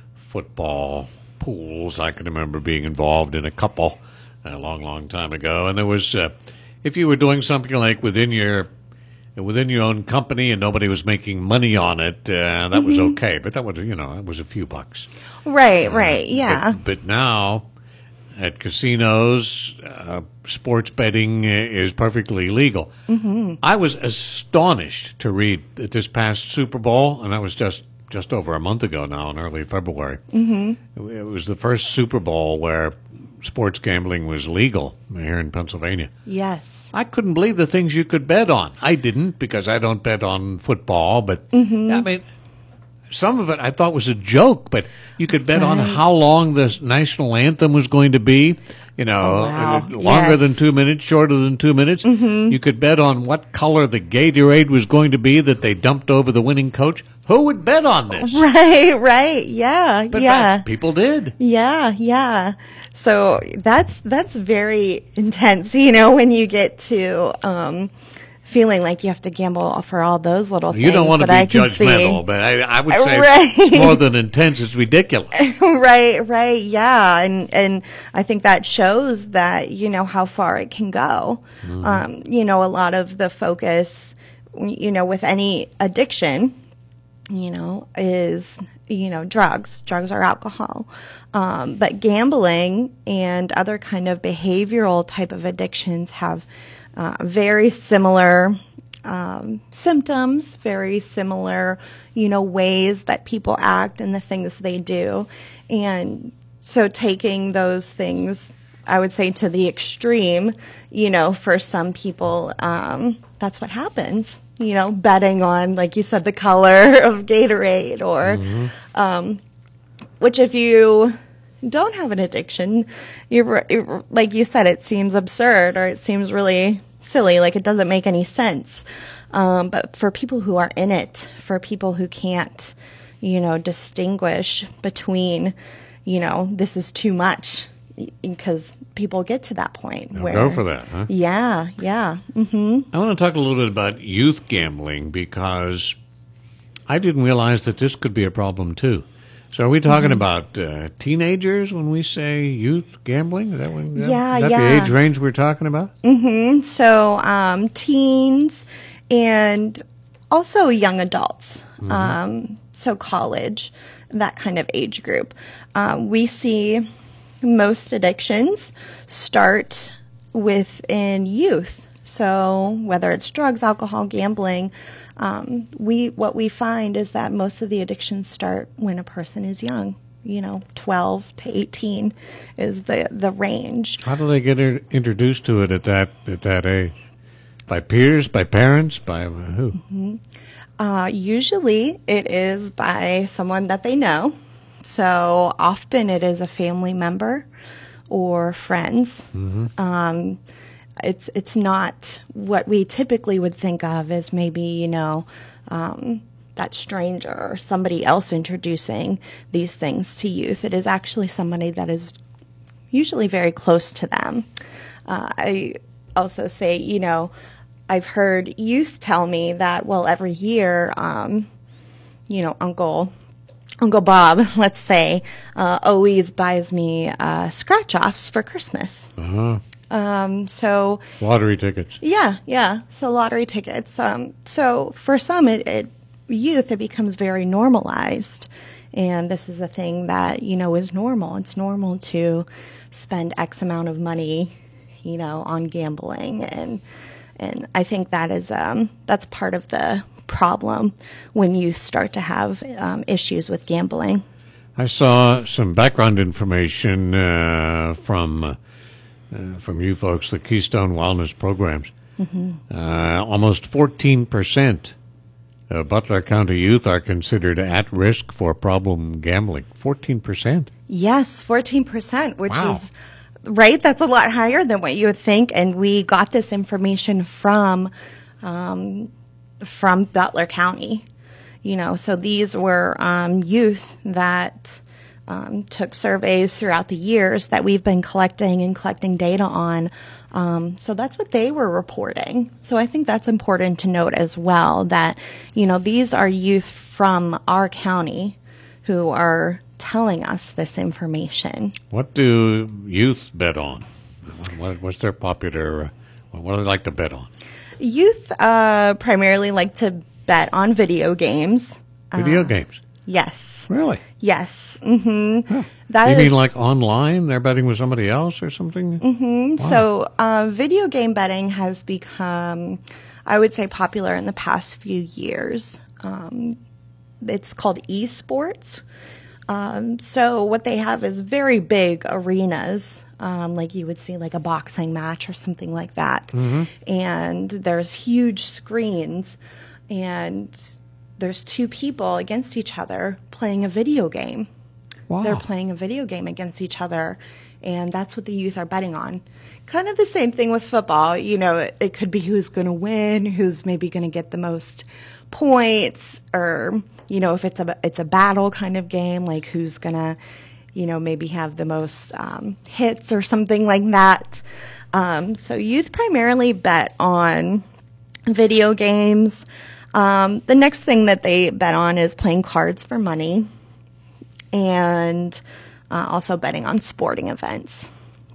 football pools. I can remember being involved in a couple a long, long time ago. And there was, uh, if you were doing something like within your within your own company and nobody was making money on it, uh, that mm-hmm. was okay. But that was, you know, it was a few bucks. Right, uh, right, yeah. But, but now, at casinos, uh, sports betting is perfectly legal. Mm-hmm. I was astonished to read that this past Super Bowl, and that was just, just over a month ago now, in early February. Mm-hmm. It was the first Super Bowl where sports gambling was legal here in Pennsylvania. Yes. I couldn't believe the things you could bet on. I didn't, because I don't bet on football, but mm-hmm. I mean, some of it I thought was a joke, but you could bet right. on how long the national anthem was going to be. You know, oh, wow. longer yes. than two minutes, shorter than two minutes. Mm-hmm. You could bet on what color the Gatorade was going to be that they dumped over the winning coach. Who would bet on this? Right, right, yeah, but yeah. That, people did. Yeah, yeah. So that's that's very intense, you know, when you get to um, feeling like you have to gamble for all those little things. You don't want to be I can judgmental, see. but I, I would say right. it's more than intense. It's ridiculous. Right, right, yeah. And and I think that shows that, you know, how far it can go. Mm-hmm. Um, you know, a lot of the focus, you know, with any addiction, you know, is, you know, drugs, drugs or alcohol. Um, but gambling and other kind of behavioral type of addictions have uh, very similar um, symptoms, very similar, you know, ways that people act and the things they do. And so taking those things, I would say, to the extreme, you know, for some people, um, that's what happens. You know, betting on, like you said, the color of Gatorade, or, mm-hmm. um, which if you don't have an addiction. You're, you're like you said, it seems absurd or it seems really silly, like it doesn't make any sense. Um, but for people who are in it, for people who can't, you know, distinguish between, you know, this is too much, because people get to that point They'll where go for that, huh? Yeah, yeah. hmm I want to talk a little bit about youth gambling because I didn't realize that this could be a problem too. So are we talking Mm-hmm. about uh, teenagers when we say youth gambling? Is that, when, Yeah, is that yeah. the age range we're talking about? hmm So um, teens and also young adults. Um, so college, that kind of age group. Um, we see most addictions start within youth. So whether it's drugs, alcohol, gambling, um, we what we find is that most of the addictions start when a person is young. You know, twelve to eighteen is the the range. How do they get er- introduced to it at that at that age? By peers, by parents, by uh, who? Uh, usually it is by someone that they know. So often it is a family member or friends. Um, it's it's not what we typically would think of as maybe, you know, um, that stranger or somebody else introducing these things to youth. It is actually somebody that is usually very close to them. Uh, I also say, you know, I've heard youth tell me that, well, every year, um, you know, Uncle Uncle Bob, let's say, uh, always buys me uh, scratch-offs for Christmas. Uh-huh. Um, so, Lottery tickets. yeah, yeah, so lottery tickets. Um, so for some it, it, youth, it becomes very normalized. And this is a thing that, you know, is normal. It's normal to spend X amount of money, you know, on gambling. And and I think that is um, that's part of the problem when you start to have um, issues with gambling. I saw some background information uh, from uh, uh, from you folks, the Keystone Wellness programs. Mm-hmm. Uh, almost fourteen percent of Butler County youth are considered at risk for problem gambling. fourteen percent. Yes, fourteen percent, which Wow. is, right, that's a lot higher than what you would think. And we got this information from um, from Butler County. You know, so these were um, youth that um, took surveys throughout the years that we've been collecting and collecting data on. Um, so that's what they were reporting. So I think that's important to note as well, that, you know, these are youth from our county who are telling us this information. What do youth bet on? What, what's their popular, uh, what do they like to bet on? Youth uh, primarily like to bet on video games. Video Uh, games. Yes. Really? Yes. Mm-hmm. That You is- mean like online? They're betting with somebody else or something? Mhm. So, uh, video game betting has become, I would say, popular in the past few years. Um, it's called esports. Um, so, what they have is very big arenas, um, like you would see like a boxing match or something like that. And there's huge screens, and there's two people against each other playing a video game. Wow. They're playing a video game against each other, and that's what the youth are betting on. Kind of the same thing with football. You know, it, it could be who's going to win, who's maybe going to get the most points, or, you know, if it's a it's a battle kind of game, like who's going to, you know, maybe have the most um, hits or something like that. Um, so youth primarily bet on video games. Um, the next thing that they bet on is playing cards for money, and uh, also betting on sporting events.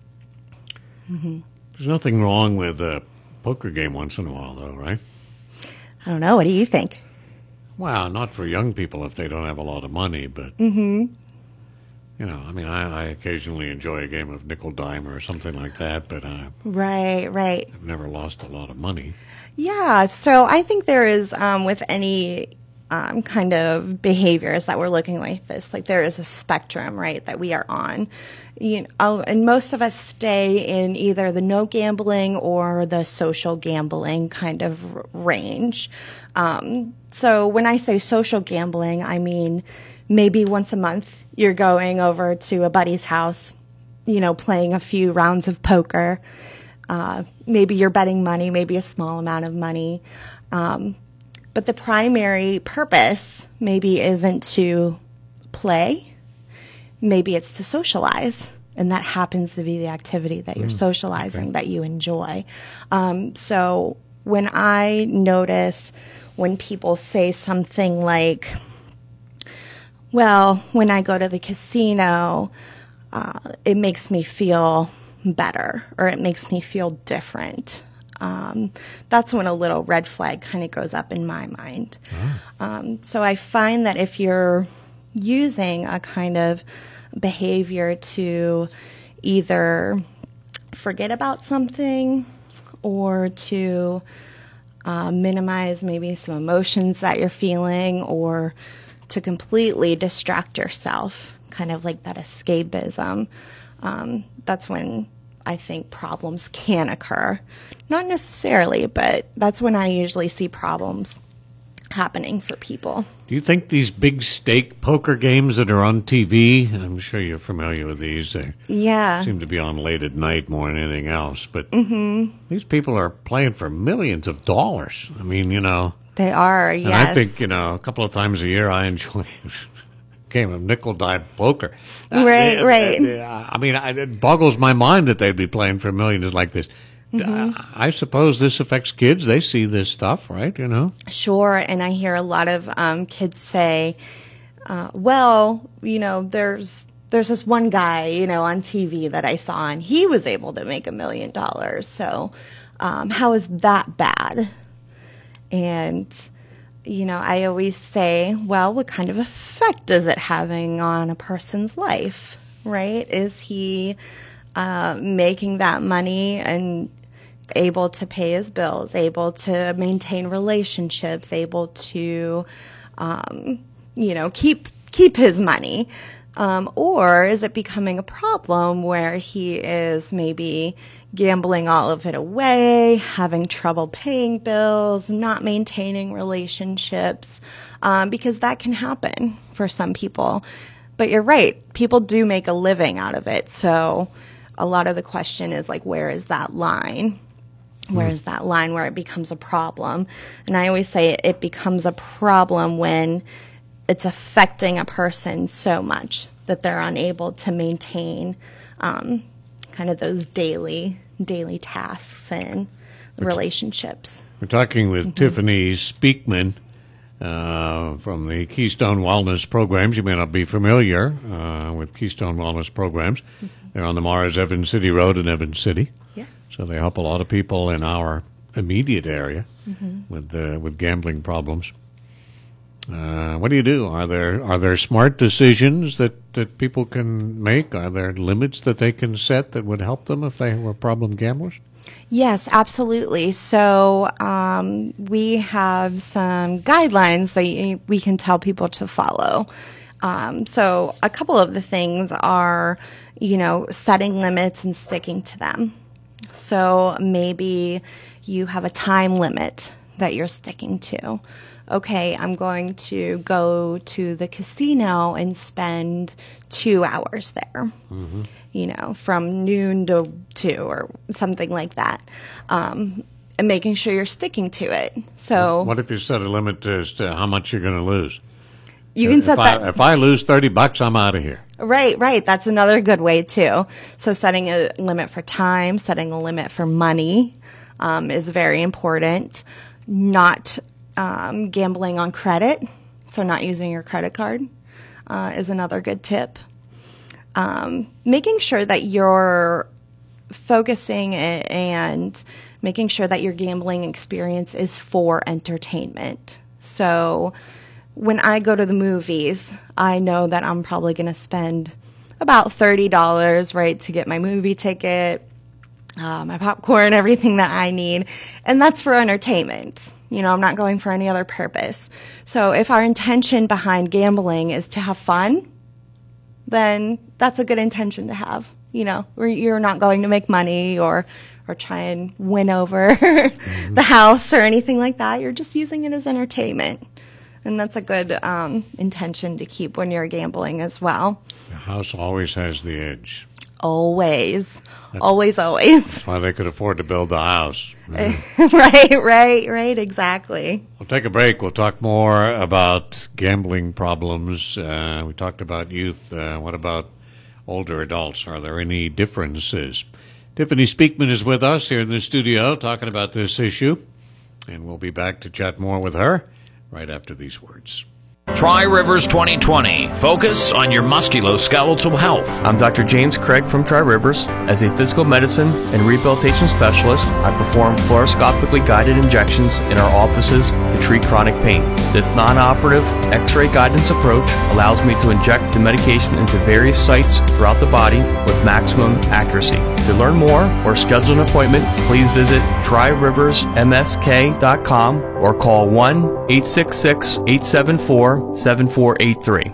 There's nothing wrong with a poker game once in a while, though, right? I don't know. What do you think? Well, not for young people if they don't have a lot of money, but, mm-hmm. you know, I mean, I, I occasionally enjoy a game of nickel dime or something like that, but uh, Right, right. I've never lost a lot of money. Yeah, so I think there is, um, with any um, kind of behaviors that we're looking like this, like there is a spectrum, right, that we are on. You know, and most of us stay in either the no gambling or the social gambling kind of r- range. Um, so when I say social gambling, I mean maybe once a month you're going over to a buddy's house, you know, playing a few rounds of poker. Uh, maybe you're betting money, maybe a small amount of money. Um, but the primary purpose maybe isn't to play. Maybe it's to socialize. And that happens to be the activity that you're mm, socializing, okay. that you enjoy. Um, so when I notice when people say something like, well, when I go to the casino, uh, it makes me feel better, or it makes me feel different. Um, that's when a little red flag kind of goes up in my mind. Oh. Um, so I find that if you're using a kind of behavior to either forget about something or to uh, minimize maybe some emotions that you're feeling, or to completely distract yourself, kind of like that escapism, um, that's when I think problems can occur. Not necessarily, but that's when I usually see problems happening for people. Do you think these big stake poker games that are on T V, I'm sure you're familiar with these, they yeah. seem to be on late at night more than anything else, but mm-hmm. these people are playing for millions of dollars. I mean, you know. They are, and yes. I think, you know, a couple of times a year I enjoy a game of nickel-dime poker. Right, uh, right. Uh, I mean, I, it boggles my mind that they'd be playing for millions like this. Mm-hmm. Uh, I suppose this affects kids. They see this stuff, right? You know? Sure, and I hear a lot of um, kids say, uh, well, you know, there's there's this one guy, you know, on T V that I saw, and he was able to make a million dollars. So um, how is that bad? And, you know, I always say, well, what kind of effect is it having on a person's life, right? Is he uh, making that money and able to pay his bills, able to maintain relationships, able to, um, you know, keep keep his money? Um, or is it becoming a problem where he is maybe gambling all of it away, having trouble paying bills, not maintaining relationships? Um, because that can happen for some people. But you're right, people do make a living out of it. So a lot of the question is like, where is that line? Where is that line where it becomes a problem? And I always say it, it becomes a problem when it's affecting a person so much that they're unable to maintain um, kind of those daily daily tasks and relationships. We're talking with mm-hmm. Tiffany Speakman uh, from the Keystone Wellness Programs. You may not be familiar uh, with Keystone Wellness Programs. Mm-hmm. They're on the Mars Evans City Road in Evans City. Yes. So they help a lot of people in our immediate area mm-hmm. with uh, with gambling problems. Uh, what do you do? Are there are there smart decisions that, that people can make? Are there limits that they can set that would help them if they were problem gamblers? Yes, absolutely. So um, we have some guidelines that we can tell people to follow. Um, so a couple of the things are, you know, setting limits and sticking to them. So maybe you have a time limit that you're sticking to. Okay, I'm going to go to the casino and spend two hours there, mm-hmm. you know, from noon to two or something like that, um, and making sure you're sticking to it. So, what if you set a limit as to how much you're going to lose? You can if set I, that. If I lose thirty bucks, I'm out of here. Right, right. That's another good way too. So setting a limit for time, setting a limit for money um, is very important. Not um, gambling on credit, so not using your credit card uh, is another good tip. Um, making sure that you're focusing and making sure that your gambling experience is for entertainment. So when I go to the movies, I know that I'm probably going to spend about thirty dollars, right, to get my movie ticket, uh, my popcorn, everything that I need. And that's for entertainment. You know, I'm not going for any other purpose. So if our intention behind gambling is to have fun, then that's a good intention to have. You know, where you're not going to make money or or try and win over mm-hmm. the house or anything like that. You're just using it as entertainment. And that's a good um, intention to keep when you're gambling as well. The house always has the edge. Always. That's, always, always. That's why they could afford to build the house. Mm. right, right, right, exactly. We'll take a break. We'll talk more about gambling problems. Uh, we talked about youth. Uh, what about older adults? Are there any differences? Tiffany Speakman is with us here in the studio talking about this issue, and we'll be back to chat more with her right after these words. Tri-Rivers twenty twenty. Focus on your musculoskeletal health. I'm Doctor James Craig from Tri-Rivers. As a physical medicine and rehabilitation specialist, I perform fluoroscopically guided injections in our offices to treat chronic pain. This non-operative X-ray guidance approach allows me to inject the medication into various sites throughout the body with maximum accuracy. To learn more or schedule an appointment, please visit tri rivers m s k dot com or call one eight six six, eight seven four, seven four eight three.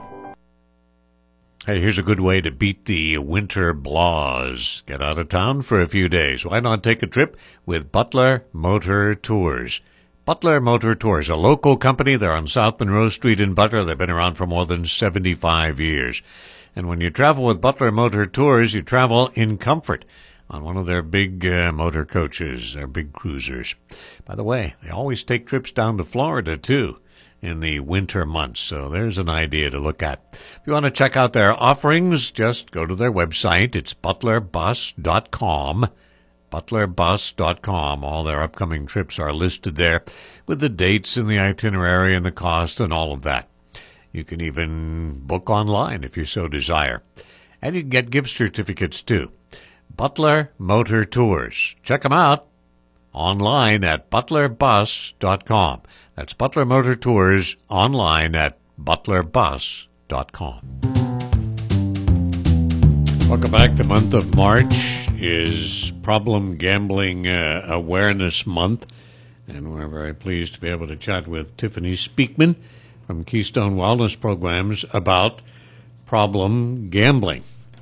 Hey, here's a good way to beat the winter blahs. Get out of town for a few days. Why not take a trip with Butler Motor Tours? Butler Motor Tours, a local company. They're on South Monroe Street in Butler. They've been around for more than seventy-five years. And when you travel with Butler Motor Tours, you travel in comfort on one of their big uh, motor coaches, their big cruisers. By the way, they always take trips down to Florida, too, in the winter months. So there's an idea to look at. If you want to check out their offerings, just go to their website. It's butler bus dot com. butler bus dot com. All their upcoming trips are listed there with the dates and the itinerary and the cost and all of that. You can even book online if you so desire. And you can get gift certificates, too. Butler Motor Tours. Check them out online at butler bus dot com. That's Butler Motor Tours online at butler bus dot com. Welcome back. The month of March is Problem Gambling uh, Awareness Month, and we're very pleased to be able to chat with Tiffany Speakman from Keystone Wellness Programs about problem gambling.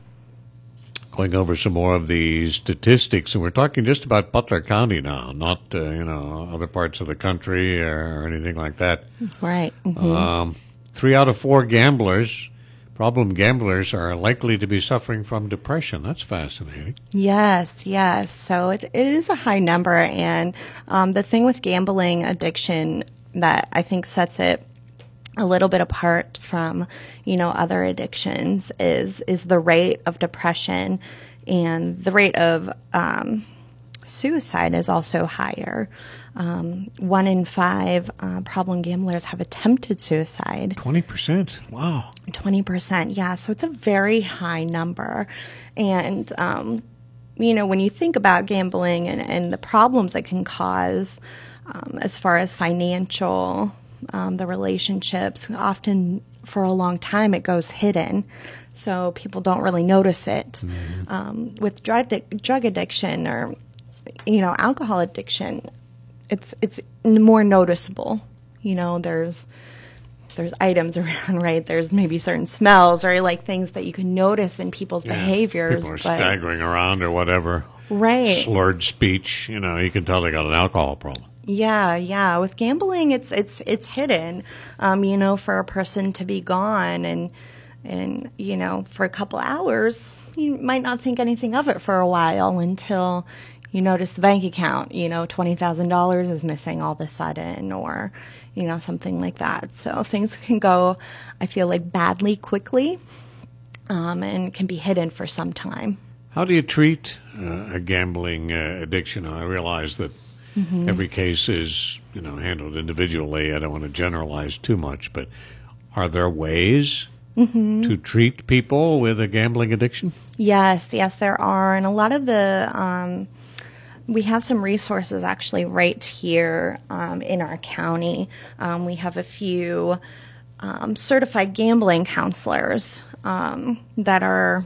Going over some more of the statistics, and we're talking just about Butler County now, not uh, you know other parts of the country or, or anything like that. Right. Mm-hmm. Um, three out of four gamblers, problem gamblers, are likely to be suffering from depression. That's fascinating. Yes, yes. So it, it is a high number, and um, the thing with gambling addiction that I think sets it a little bit apart from, you know, other addictions is is the rate of depression, and the rate of um, suicide is also higher. Um, one in five uh, problem gamblers have attempted suicide. twenty percent. Wow. twenty percent, yeah. So it's a very high number. And, um, you know, when you think about gambling and, and the problems it can cause um, as far as financial, Um, the relationships, often for a long time it goes hidden, so people don't really notice it. Mm-hmm. Um, with drug drug addiction or, you know, alcohol addiction, it's it's more noticeable. You know, there's there's items around, right? There's maybe certain smells or like things that you can notice in people's yeah, behaviors. People are but, staggering around or whatever. Right. Slurred speech. You know, you can tell they got an alcohol problem. Yeah, yeah. With gambling, it's it's it's hidden. Um, you know, for a person to be gone and and you know for a couple hours, you might not think anything of it for a while until you notice the bank account. You know, twenty thousand dollars is missing all of a sudden, or you know something like that. So things can go, I feel like, badly quickly, um, and can be hidden for some time. How do you treat uh, a gambling uh, addiction? I realize that. Mm-hmm. Every case is, you know, handled individually. I don't want to generalize too much, but are there ways mm-hmm. to treat people with a gambling addiction? Yes, yes, there are. And a lot of the, um, we have some resources actually right here um, in our county. Um, we have a few um, certified gambling counselors um, that are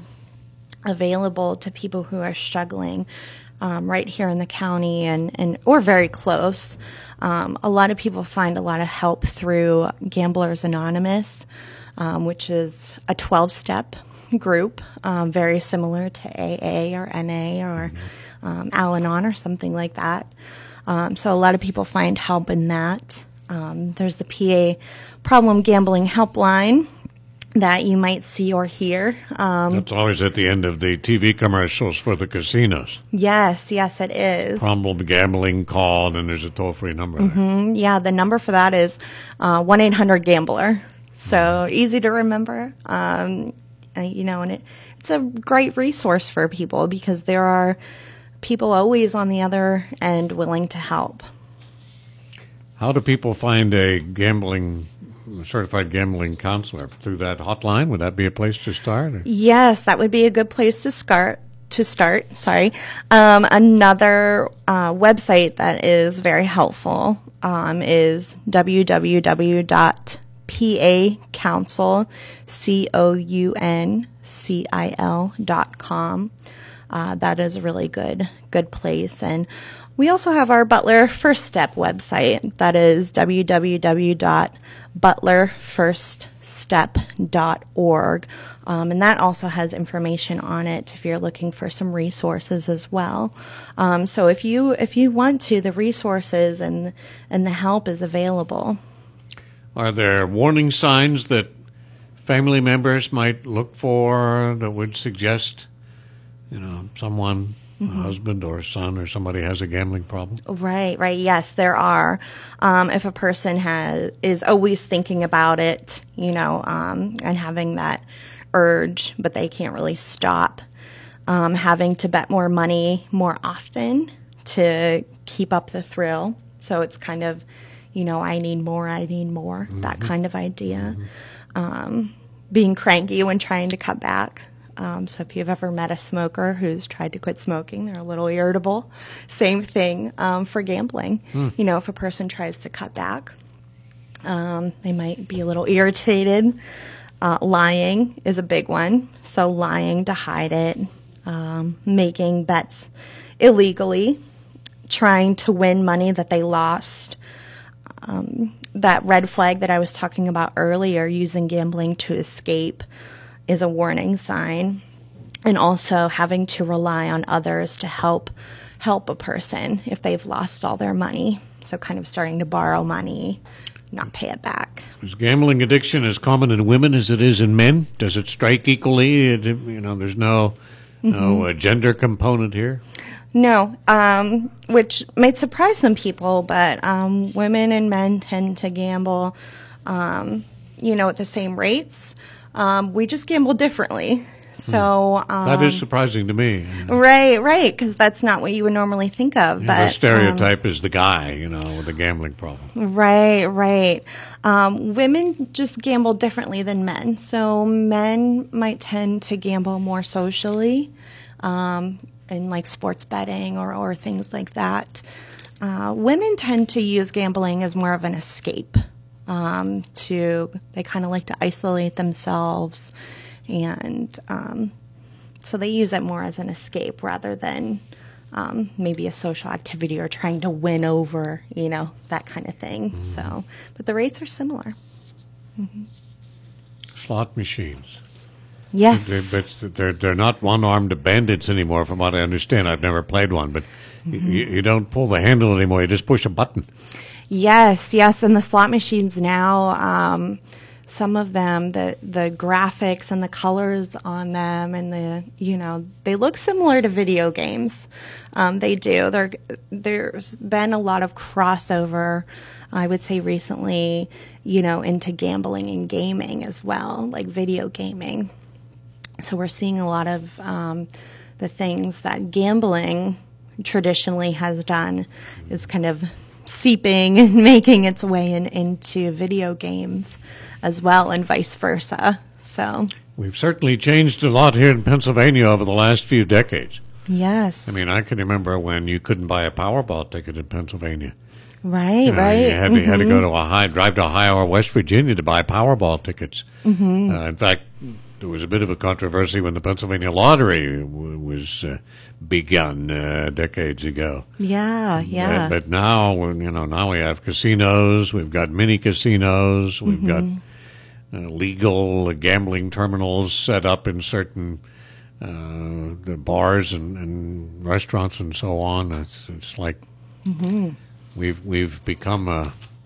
available to people who are struggling. Um, right here in the county and, and or very close. Um, a lot of people find a lot of help through Gamblers Anonymous, um, which is a twelve-step group, um, very similar to A A or N A or um, Al-Anon or something like that. Um, so a lot of people find help in that. Um, there's the P A Problem Gambling Helpline that you might see or hear. Um, That's always at the end of the T V commercials for the casinos. yes, yes, it is. Problem gambling call, and there's a toll-free number there. Mm, yeah, the number for that is uh, one eight hundred gambler. So easy to remember. Um, uh, you know, and it, it's a great resource for people because there are people always on the other end willing to help. How do people find a gambling, certified gambling counselor? Through that hotline? Would that be a place to start? Or? Yes, that would be a good place to start. To start, sorry. Um, another uh, website that is very helpful um, is w w w dot p a council c o u n c i l dot com. Uh, that is a really good good place, and we also have our Butler First Step website. That is w w w dot butler first step dot org, um, and that also has information on it if you're looking for some resources as well. Um, so if you if you want to, the resources and and the help is available. Are there warning signs that family members might look for that would suggest, you know, someone, Mm-hmm. a husband or son or somebody has a gambling problem? Right, right. Yes, there are. Um, if a person has is always thinking about it, you know, um, and having that urge, but they can't really stop, um, having to bet more money more often to keep up the thrill. So it's kind of, you know, I need more, I need more, mm-hmm. that kind of idea. Mm-hmm. Um, being cranky when trying to cut back. Um, so if you've ever met a smoker who's tried to quit smoking, they're a little irritable. Same thing um, for gambling. Mm. You know, if a person tries to cut back, um, they might be a little irritated. Uh, lying is a big one. So lying to hide it, um, making bets illegally, trying to win money that they lost. Um, that red flag that I was talking about earlier, using gambling to escape, is a warning sign. And also having to rely on others to help help a person if they've lost all their money. So kind of starting to borrow money, not pay it back. Is gambling addiction as common in women as it is in men? Does it strike equally? It, you know, there's no mm-hmm. no uh, gender component here? No, um, which might surprise some people, but um, women and men tend to gamble, um, you know, at the same rates. Um, we just gamble differently. So um, that is surprising to me. Right, right, because that's not what you would normally think of. Yeah, but the stereotype um, is the guy, you know, with a gambling problem. Right, right. Um, women just gamble differently than men. So men might tend to gamble more socially, um, in like sports betting or, or things like that. Uh, women tend to use gambling as more of an escape. Um, to they kind of like to isolate themselves, and um, so they use it more as an escape rather than um, maybe a social activity or trying to win over, you know, that kind of thing. Mm-hmm. So, but the rates are similar. Mm-hmm. Slot machines. Yes, they're, but they're they're not one-armed bandits anymore, from what I understand. I've never played one, but mm-hmm. you, you don't pull the handle anymore. You just push a button. Yes, yes, and the slot machines now, um, some of them, the the graphics and the colors on them, and the you know they look similar to video games. Um, they do. There, there's been a lot of crossover, I would say recently, you know, into gambling and gaming as well, like video gaming. So we're seeing a lot of um, the things that gambling traditionally has done is kind of seeping and making its way in, into video games as well, and vice versa. So we've certainly changed a lot here in Pennsylvania over the last few decades. Yes. I mean, I can remember when you couldn't buy a Powerball ticket in Pennsylvania. Right, you know, right. You had, mm-hmm. to, had to go to Ohio, drive to Ohio or West Virginia to buy Powerball tickets. Mm-hmm. Uh, in fact, there was a bit of a controversy when the Pennsylvania Lottery w- was uh, begun uh, decades ago. Yeah, yeah. Uh, but now, you know, now we have casinos. We've got mini casinos. We've mm-hmm. got uh, legal gambling terminals set up in certain uh, the bars and, and restaurants and so on. It's it's like mm-hmm. we've we've become a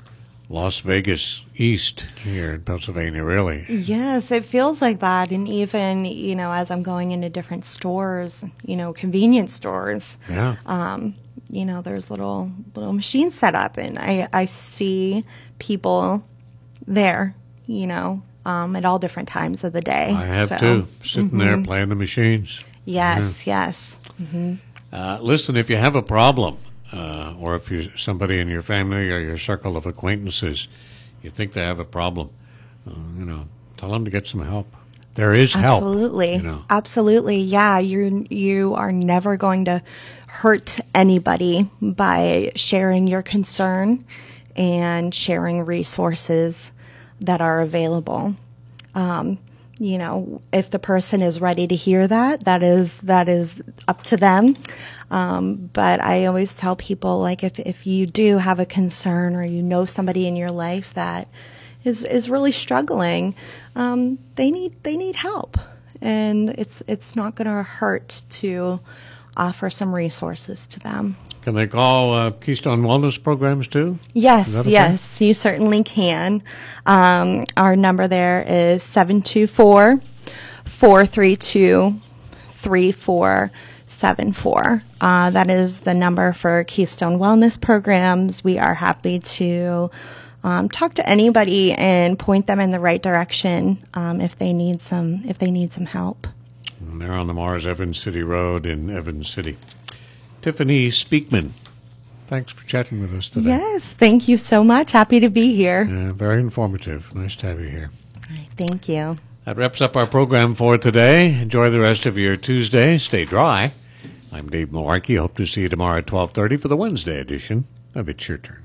Las Vegas East here in Pennsylvania, really. Yes, it feels like that. And even, you know, as I'm going into different stores, you know, convenience stores, Yeah. um, you know, there's little little machines set up, and I, I see people there, you know, um, at all different times of the day. I have So, too, sitting mhm. there playing the machines. Yes, yes. hmm Uh, listen, if you have a problem, uh, or if you somebody in your family or your circle of acquaintances, you think they have a problem, uh, you know, tell them to get some help. There is help. Absolutely. You know. Absolutely. Yeah, you you are never going to hurt anybody by sharing your concern and sharing resources that are available. Um, you know, if the person is ready to hear that, that is that is up to them. Um, but I always tell people, like, if if you do have a concern or you know somebody in your life that is is really struggling, um, they need they need help, and it's it's not going to hurt to offer some resources to them. Can they call uh, Keystone Wellness Programs too? Is Yes, that okay? yes, you certainly can. Um, our number there is seven two four, four three two, three four seven four. Uh, that is the number for Keystone Wellness Programs. We are happy to um, talk to anybody and point them in the right direction um, if they need some if they need some help. And they're on the Mars Evans City Road in Evans City. Tiffany Speakman, thanks for chatting with us today. Yes, thank you so much. Happy to be here. Yeah, very informative. Nice to have you here. All right, thank you. That wraps up our program for today. Enjoy the rest of your Tuesday. Stay dry. I'm Dave Malarkey. Hope to see you tomorrow at twelve thirty for the Wednesday edition of It's Your Turn.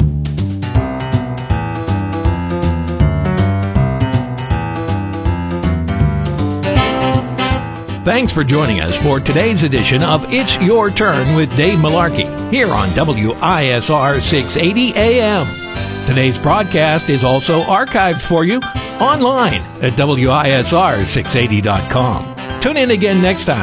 Thanks for joining us for today's edition of It's Your Turn with Dave Malarkey here on W I S R six eighty A M. Today's broadcast is also archived for you online at W I S R six eighty dot com. Tune in again next time